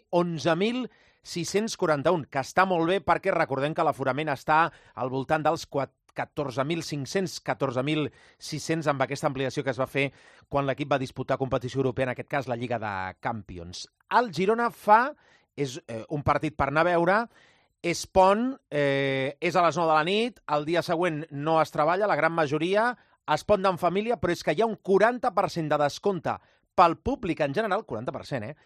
11.641, que està molt bé perquè recordem que l'aforament està al voltant dels 14.500, 14.600 amb aquesta ampliació que es va fer quan l'equip va disputar competició europea, en aquest cas la Lliga de Campions. El Girona és un partit per anar a veure, és pont, és a les 9 de la nit, el dia següent no es treballa, la gran majoria, es pot anar en família, però és que hi ha un 40% de descompte pel públic en general, 40%,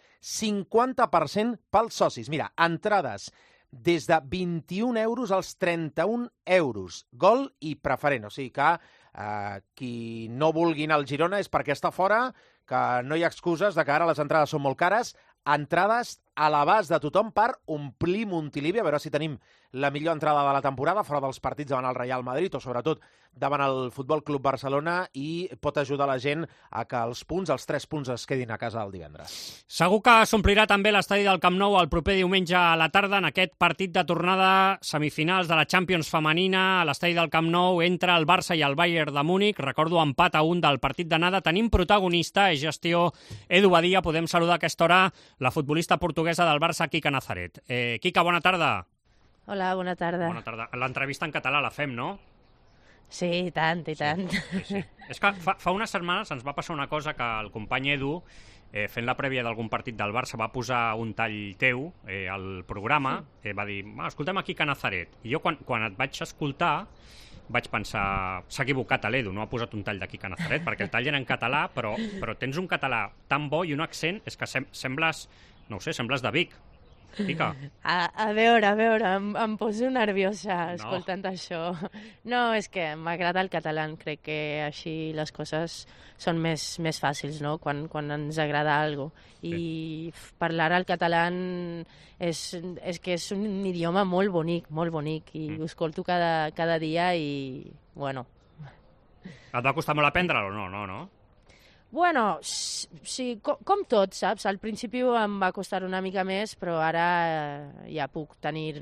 50% pels socis. Mira, entrades des de 21 euros als 31 euros, gol i preferent. O sigui que qui no vulgui anar al Girona és perquè està fora, que no hi ha excuses de que ara les entrades són molt cares. Entrades a l'abast de tothom per omplir Montilivi, a veure si tenim la millor entrada de la temporada, fora dels partits davant el Real Madrid o sobretot davant el Futbol Club Barcelona, i pot ajudar la gent a que els 3 punts es quedin a casa el divendres. Segur que s'omplirà també l'estadi del Camp Nou el proper diumenge a la tarda en aquest partit de tornada, semifinals de la Champions femenina a l'estadi del Camp Nou entre el Barça i el Bayern de Múnich. Recordo empat a 1 del partit d'anada. Tenim protagonista, és gestió Edu Badia. Podem saludar a aquesta hora la futbolista portuguesa del Barça, Quica Nazaret. Quica, bona tarda. Hola, bona tarda. Bona tarda. L'entrevista en català la fem, no? Sí, i tant, i tant. Sí. És que fa unes setmanes ens va passar una cosa, que el company Edu, fent la prèvia d'algun partit del Barça, va posar un tall teu al programa, va dir, escoltem a Quica Nazaret. I jo, quan et vaig escoltar, vaig pensar, s'ha equivocat a l'Edu, no ha posat un tall de Quica Nazaret, perquè el tall era en català, però tens un català tan bo i un accent, és que sembles, no ho sé, sembles de Vic. Quica. A veure, em poso nerviosa escoltant això. No, és que m'agrada el català, crec que així les coses són més fàcils, no?, quan ens agrada alguna cosa. I parlar el català és que és un idioma molt bonic, i ho escolto cada dia i, bueno... Et va costar molt aprendre'l o no? Bueno, sí, com tot, saps? Al principi em va costar una mica més, però ara ja puc tenir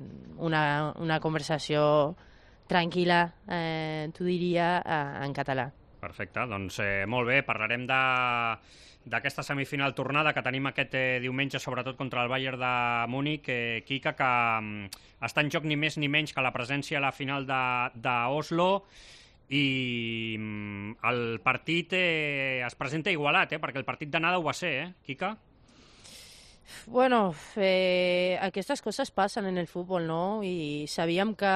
una conversació tranquil·la, t'ho diria, en català. Perfecte, doncs molt bé, parlarem d'aquesta semifinal tornada que tenim aquest diumenge, sobretot contra el Bayern de Múnich, Quica, que està en joc ni més ni menys que la presència a la final d'Oslo. I el partit es presenta igualat, perquè el partit d'anada ho va ser, Quica? Bueno, aquestes coses passen en el futbol, no? I sabíem que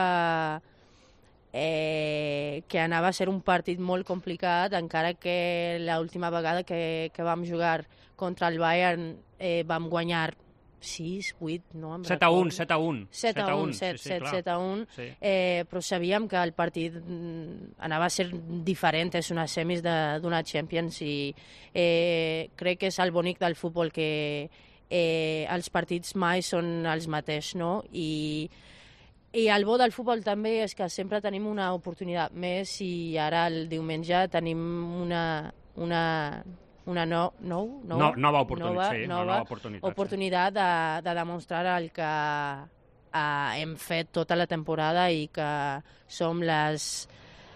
anava a ser un partit molt complicat, encara que l'última vegada que vam jugar contra el Bayern vam guanyar 6-8, no? 7-1. 7-1, però sabíem que el partit anava a ser diferent, és una semis d'una Champions i crec que és el bonic del futbol, que els partits mai són els mateixos, no? I el bo del futbol també és que sempre tenim una oportunitat més i ara el diumenge tenim una nova oportunitat de demostrar el que hem fet tota la temporada i que som les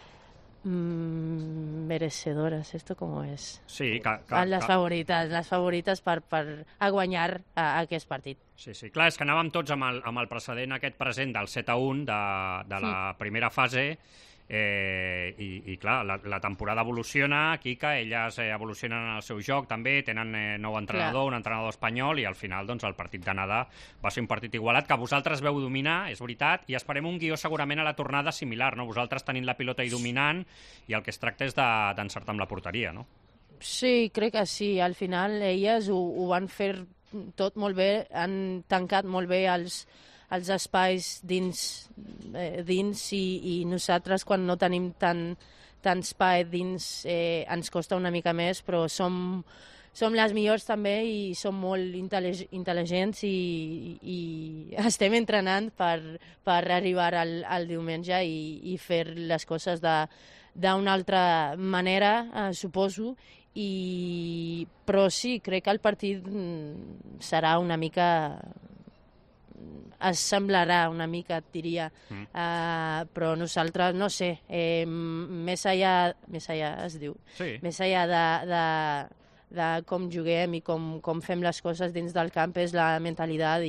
merecedores, ¿esto cómo es? Sí, les favorites per guanyar aquest partit. Sí, clar, és que anàvem tots amb el precedent aquest present del 7-1 de la primera fase i clar, la temporada evoluciona, Quica, elles evolucionen en el seu joc també, tenen nou entrenador, un entrenador espanyol, i al final doncs, el partit d'anada va ser un partit igualat que vosaltres veu dominar, és veritat, i esperem un guió segurament a la tornada similar, no? Vosaltres tenint la pilota i dominant, i el que es tracta és d'encertar amb la porteria, no? Sí, crec que sí, al final elles ho van fer tot molt bé, han tancat molt bé els espais dins i nosaltres quan no tenim tant espai dins ens costa una mica més, però som les millors també i som molt intel·ligents i estem entrenant per arribar al diumenge i fer les coses d'una altra manera, suposo, però sí, crec que el partit serà una mica... es semblarà una mica, et diria, però nosaltres, no sé, més allà es diu, més allà de com juguem i com fem les coses dins del camp és la mentalitat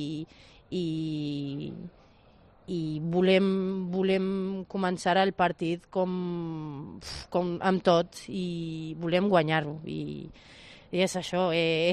i volem començar el partit com amb tot i volem guanyar-ho i és això,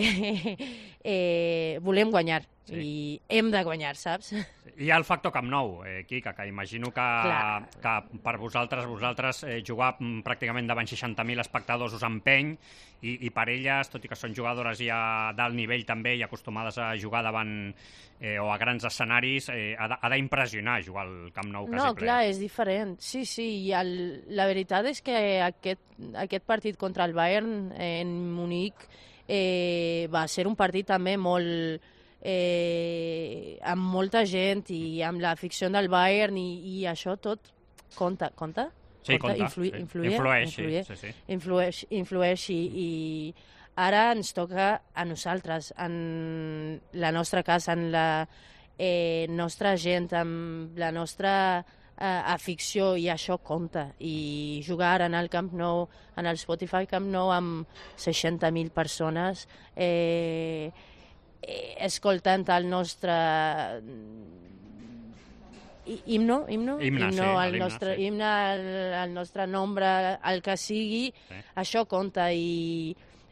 volem guanyar. I hem de guanyar, saps? Hi ha el factor Camp Nou, Quica, que imagino que per vosaltres jugar pràcticament davant 60.000 espectadors us empeny, i per elles, tot i que són jugadores ja d'alt nivell també i acostumades a jugar davant o a grans escenaris, ha d'impressionar jugar al Camp Nou quasi ple. No, clar, és diferent. Sí, i la veritat és que aquest partit contra el Bayern en Munic va ser un partit també molt... amb molta gent i amb l'afició del Bayern i això tot compta? Sí, compta. Influeix i ara ens toca a nosaltres, en la nostra casa, en la nostra gent, amb la nostra afició, i això compta. I jugar en el Camp Nou, en el Spotify Camp Nou amb 60.000 persones, escoltant el nostre himno, el nostre nombre, el que sigui, això compta i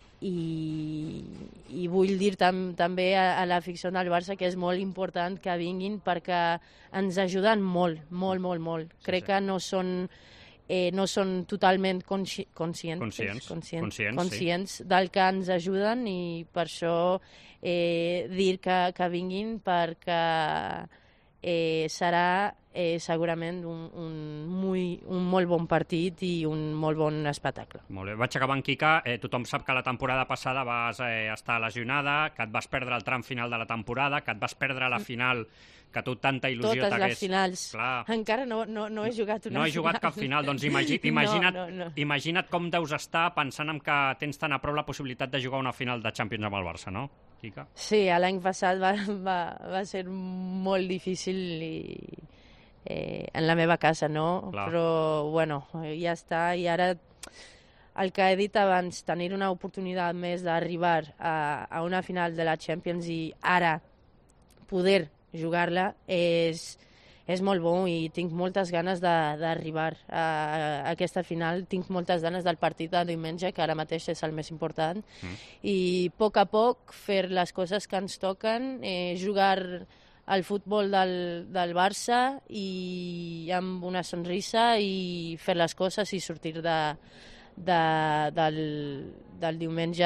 vull dir també a l'afició del Barça que és molt important que vinguin perquè ens ajuden molt. Crec que no són totalment conscients del que ens ajuden i per això dir que vinguin perquè serà segurament un molt bon partit i un molt bon espectacle. Molt bé, vaig acabant, Quica. Tothom sap que la temporada passada vas estar lesionada, que et vas perdre el tram final de la temporada, que et vas perdre la final, que tu tanta il·lusió t'hagués... Totes les finals. Clar. Encara no he jugat una final. No he jugat cap final. Doncs imagina't com deus estar pensant en que tens tan a prop la possibilitat de jugar una final de Champions amb el Barça, no, Quica? Sí, l'any passat va ser molt difícil en la meva casa, no? Clar. Però, bueno, ja està. I ara, el que he dit abans, tenir una oportunitat més d'arribar a una final de la Champions i ara poder jugar-la és és molt bo i tinc moltes ganes d'arribar a aquesta final. Tinc moltes ganes del partit de diumenge, que ara mateix és el més important, i a poc fer les coses que ens toquen, jugar al futbol del Barça i amb una sonrisa i fer les coses i sortir del diumenge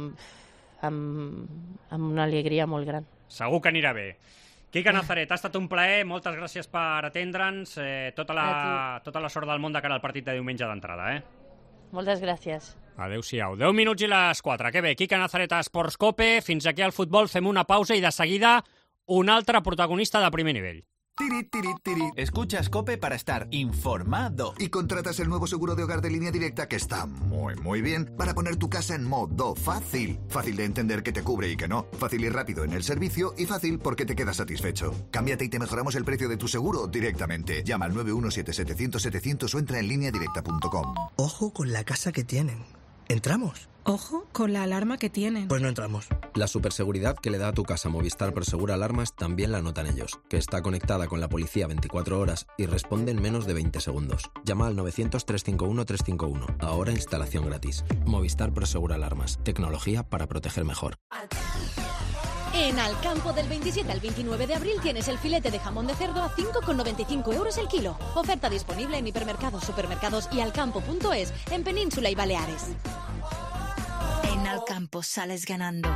amb una alegria molt gran. Segur que anirà bé. Quique Nazaret, ha estat un plaer, moltes gràcies per atendre'ns, tota la sort del món de cara al partit de diumenge d'entrada. Moltes gràcies. Adéu-siau. 10 minuts i les 4. Que bé, Quique Nazaret a Esports Cope. Fins aquí al futbol, fem una pausa i de seguida un altre protagonista de primer nivell. Escuchas COPE para estar informado. Y contratas el nuevo seguro de hogar de Línea Directa que está muy bien para poner tu casa en modo fácil. Fácil de entender que te cubre y que no. Fácil y rápido en el servicio y fácil porque te quedas satisfecho. Cámbiate y te mejoramos el precio de tu seguro directamente. Llama al 917-700-700 o entra en lineadirecta.com. Ojo con la casa que tienen. ¿Entramos? Ojo con la alarma que tienen. Pues no entramos. La superseguridad que le da a tu casa Movistar Prosegur Alarmas también la notan ellos, que está conectada con la policía 24 horas y responde en menos de 20 segundos. Llama al 900-351-351. Ahora instalación gratis. Movistar Prosegur Alarmas. Tecnología para proteger mejor. En Alcampo del 27 al 29 de abril tienes el filete de jamón de cerdo a 5,95 euros el kilo. Oferta disponible en hipermercados, supermercados y alcampo.es en Península y Baleares. En Alcampo sales ganando.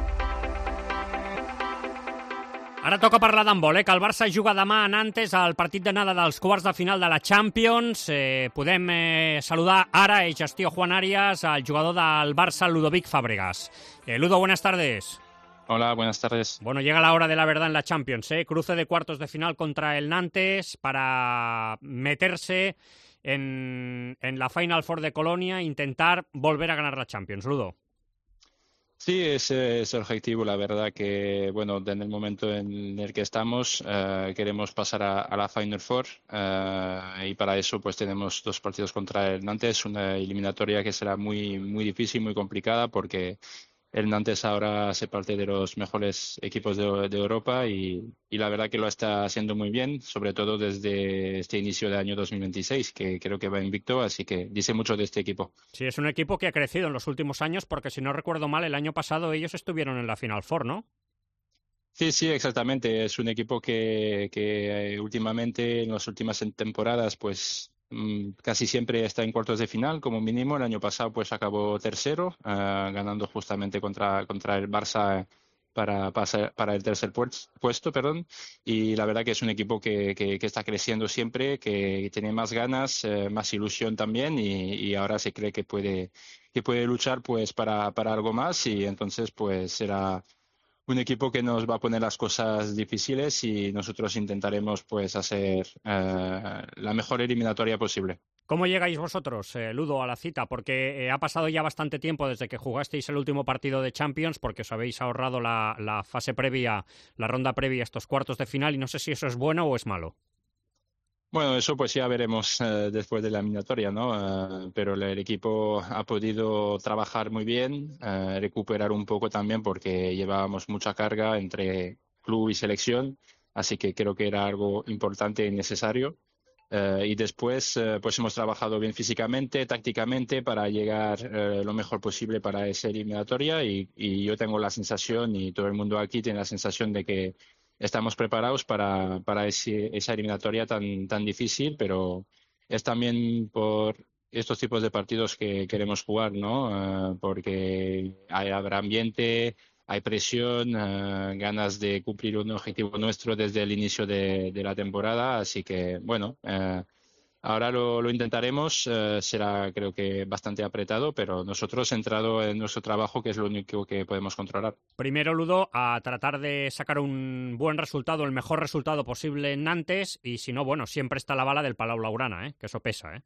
Ara toca parlar d'handbol, que el Barça juga demà a Nantes al partit d'anada dels quarts de final de la Champions. Podem saludar ara, gestió Juan Arias, al jugador del Barça, Ludovic Fábregas. Ludo, buenas tardes. Hola, buenas tardes. Bueno, llega la hora de la verdad en la Champions, cruce de cuartos de final contra el Nantes para meterse en la Final Four de Colonia e intentar volver a ganar la Champions. Ludo. Sí, ese es el objetivo. La verdad que, bueno, en el momento en el que estamos, queremos pasar a la Final Four y para eso pues tenemos 2 partidos contra el Nantes, una eliminatoria que será muy difícil, muy complicada porque el Nantes ahora hace parte de los mejores equipos de Europa y la verdad que lo está haciendo muy bien, sobre todo desde este inicio de año 2026, que creo que va invicto, así que dice mucho de este equipo. Sí, es un equipo que ha crecido en los últimos años porque, si no recuerdo mal, el año pasado ellos estuvieron en la Final Four, ¿no? Sí, exactamente. Es un equipo que últimamente, en las últimas temporadas, pues casi siempre está en cuartos de final como mínimo. El año pasado pues acabó tercero, ganando justamente contra el Barça para el tercer puesto, y la verdad que es un equipo que está creciendo siempre, que tiene más ganas, más ilusión también, y ahora se cree que puede luchar pues para algo más, y entonces pues será un equipo que nos va a poner las cosas difíciles y nosotros intentaremos pues hacer la mejor eliminatoria posible. ¿Cómo llegáis vosotros, Ludo, a la cita? Porque ha pasado ya bastante tiempo desde que jugasteis el último partido de Champions, porque os habéis ahorrado la fase previa, la ronda previa a estos cuartos de final, y no sé si eso es bueno o es malo. Bueno, eso pues ya veremos después de la eliminatoria, ¿no? Pero el equipo ha podido trabajar muy bien, recuperar un poco también porque llevábamos mucha carga entre club y selección, así que creo que era algo importante y necesario. Y después pues hemos trabajado bien físicamente, tácticamente, para llegar lo mejor posible para esa eliminatoria, y yo tengo la sensación, y todo el mundo aquí tiene la sensación, de que estamos preparados para esa eliminatoria tan difícil, pero es también por estos tipos de partidos que queremos jugar, ¿no? Porque habrá ambiente, hay presión, ganas de cumplir un objetivo nuestro desde el inicio de la temporada, así que, bueno, ahora lo intentaremos, será creo que bastante apretado, pero nosotros centrado en nuestro trabajo, que es lo único que podemos controlar. Primero, Ludo, a tratar de sacar un buen resultado, el mejor resultado posible en Nantes, y si no, bueno, siempre está la bala del Palau Blaugrana, que eso pesa,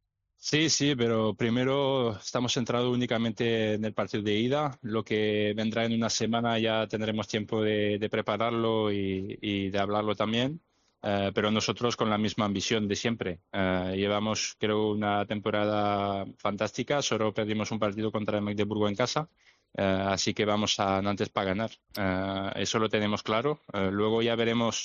Sí, pero primero estamos centrados únicamente en el partido de ida. Lo que vendrá en una semana ya tendremos tiempo de prepararlo y de hablarlo también. Pero nosotros con la misma ambición de siempre. Llevamos, creo, una temporada fantástica. Solo perdimos un partido contra el Magdeburgo en casa. Así que vamos a Nantes para ganar. Eso lo tenemos claro. Luego ya veremos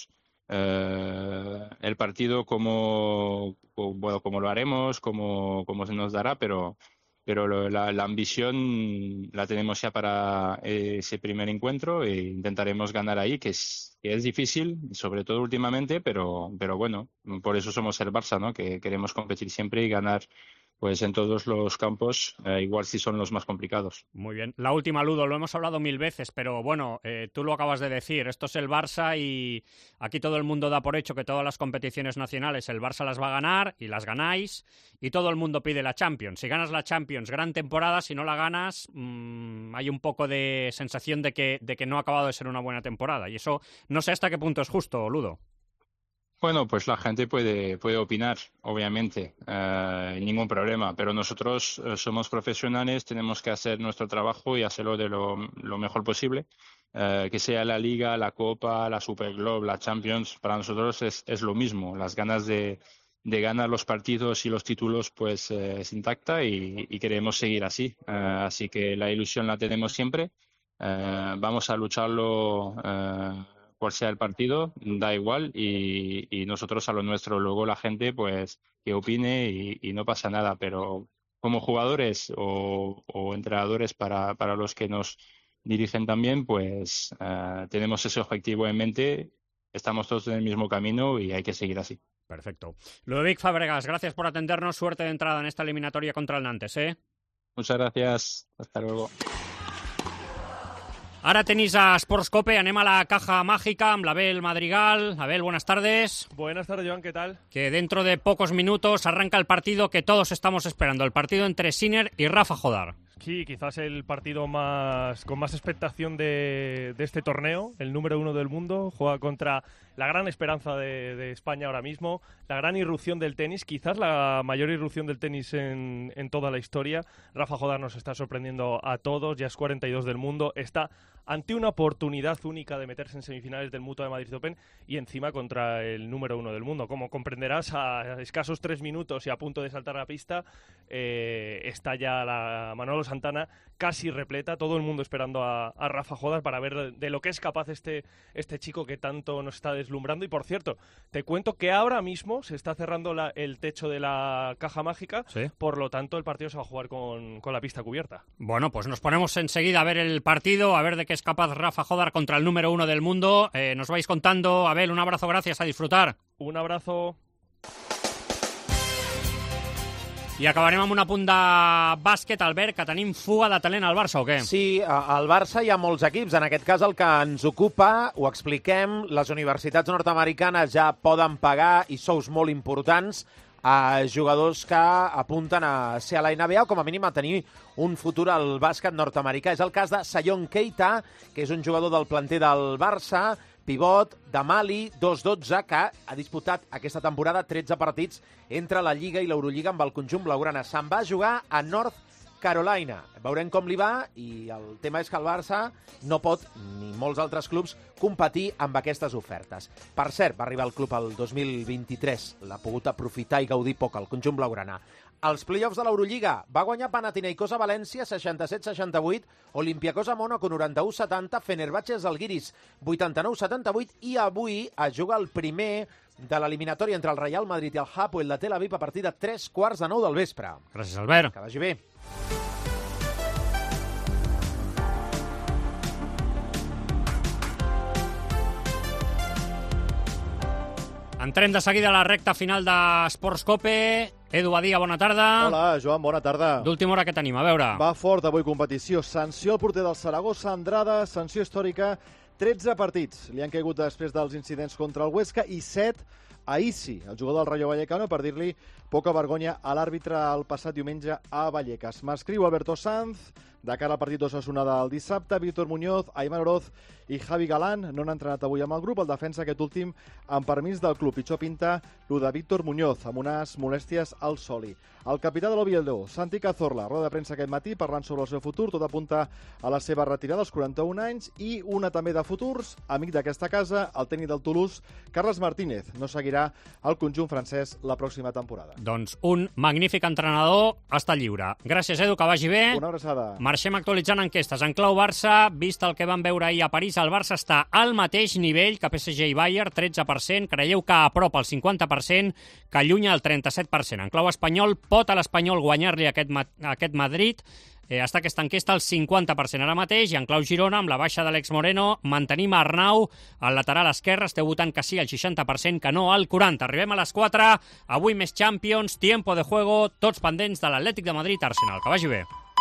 el partido como lo haremos, como se nos dará, pero la ambición la tenemos ya para ese primer encuentro e intentaremos ganar ahí, que es difícil, sobre todo últimamente, pero bueno, por eso somos el Barça, ¿no? Que queremos competir siempre y ganar pues en todos los campos, igual si son los más complicados. Muy bien. La última, Ludo, lo hemos hablado 1000 veces, pero bueno, tú lo acabas de decir, esto es el Barça y aquí todo el mundo da por hecho que todas las competiciones nacionales el Barça las va a ganar y las ganáis y todo el mundo pide la Champions. Si ganas la Champions, gran temporada, si no la ganas, hay un poco de sensación de que no ha acabado de ser una buena temporada y eso no sé hasta qué punto es justo, Ludo. Bueno, pues la gente puede opinar, obviamente, ningún problema, pero nosotros somos profesionales, tenemos que hacer nuestro trabajo y hacerlo de lo mejor posible, que sea la Liga, la Copa, la Superglobe, la Champions, para nosotros es lo mismo, las ganas de ganar los partidos y los títulos pues es intacta y queremos seguir así, así que la ilusión la tenemos siempre, vamos a lucharlo cual sea el partido, da igual y nosotros a lo nuestro. Luego la gente pues que opine y no pasa nada, pero como jugadores o entrenadores para los que nos dirigen también, pues tenemos ese objetivo en mente, estamos todos en el mismo camino y hay que seguir así. Perfecto. Ludovic Fábregas, gracias por atendernos, suerte de entrada en esta eliminatoria contra el Nantes, ¿eh? Muchas gracias, hasta luego. Ara tenis a Sports Cope, anem a la caja mágica amb l'Abel Madrigal. Abel, buenas tardes. Buenas tardes, Joan, ¿qué tal? Que dentro de pocos minutos arranca el partido que todos estamos esperando, el partido entre Sinner y Rafa Jodar. Sí, quizás el partido con más expectación de este torneo, el número 1 del mundo, juega contra la gran esperanza de España ahora mismo, la gran irrupción del tenis, quizás la mayor irrupción del tenis en toda la historia. Rafa Jodar nos está sorprendiendo a todos, ya es 42 del mundo, está ante una oportunidad única de meterse en semifinales del Mutua de Madrid Open y encima contra el número 1 del mundo. Como comprenderás, a escasos 3 minutos y a punto de saltar a la pista, está ya la Manolo Santana casi repleta, todo el mundo esperando a Rafa Jodar para ver de lo que es capaz este chico que tanto nos está deslumbrando. Y por cierto, te cuento que ahora mismo se está cerrando el techo de la caja mágica, ¿sí? Por lo tanto el partido se va a jugar con la pista cubierta. Bueno, pues nos ponemos enseguida a ver el partido, a ver de qué es capaz Rafa Jodar contra el número 1 del mundo. Nos vais contando. Abel, un abrazo, gracias, a disfrutar. Un abrazo. I acabarem amb un apunt de bàsquet, Albert, que tenim fuga de talent al Barça, o què? Sí, al Barça hi ha molts equips. En aquest cas, el que ens ocupa, ho expliquem, les universitats nord-americanes ja poden pagar i sous molt importants a jugadors que apunten a ser a la NBA o com a mínim a tenir un futur al bàsquet nord-americà. És el cas de Sayon Keita, que és un jugador del planter del Barça, pivot de Mali, 2-12, que ha disputat aquesta temporada 13 partits entre la Lliga i l'Eurolliga amb el conjunt blaugrana. Se'n va jugar a North Carolina. Veurem com li va i el tema és que el Barça no pot, ni molts altres clubs, competir amb aquestes ofertes. Per cert, va arribar al club el 2023, l'ha pogut aprofitar i gaudir poc el conjunt blaugrana. Als play-offs de l'Eurolliga va guanyar Panathinaikos a València 67-68, Olympiacos a Mónaco 91-70, Fenerbahçe Zalgiris 89-78 i avui es juga el primer de l'eliminatòria entre el Real Madrid i el Hapoel de Tel Aviv a partir de 3:15 del vespre. Gràcies, Albert. Que vagi bé. Entrem de seguida a la recta final d'Esports Cope. Edu Badia, bona tarda. Hola, Joan, bona tarda. D'última hora que tenim, a veure. Va fort avui competició. Sanció al porter del Saragossa, Andrada, sanció històrica, 13 partits. Li han caigut després dels incidents contra el Huesca i 7 a Isi, el jugador del Rayo Vallecano, per dir-li poca vergonya a l'àrbitre el passat diumenge a Vallecas. M'escriu Alberto Sanz, de cara al partit d'Osasuna del dissabte, Víctor Muñoz, Aimar Oroz i Javi Galán no han entrenat avui amb el grup. El defensa aquest últim amb permís del club. Pitjor pinta lo de Víctor Muñoz, amb unes molèsties al soli. El capità de l'Oviedo, Santi Cazorla, roda de premsa aquest matí parlant sobre el seu futur. Tot apunta a la seva retirada als 41 anys i una també de futurs, amic d'aquesta casa, el tècnic del Toulouse, Carles Martínez. No seguirà el conjunt francès la pròxima temporada. Doncs un magnífic entrenador està lliure. Gràcies, Edu, que vagi bé. Una abraçada. Marxem actualitzant enquestes. En clau Barça, vist el que vam veure ahir a París, el Barça està al mateix nivell que PSG i Bayern, 13%. Creieu que apropa el 50%, que allunya el 37%. En clau espanyol, pot a l'Espanyol guanyar-li aquest Madrid. Està aquesta enquesta al 50% ara mateix, i en clau Girona, amb la baixa d'Àlex Moreno, mantenim Arnau al lateral esquerre, esteu votant que sí al 60%, que no al 40%. Arribem a les 4, avui més Champions, tiempo de juego, tots pendents de l'Atlètic de Madrid-Arsenal. Que vagi bé.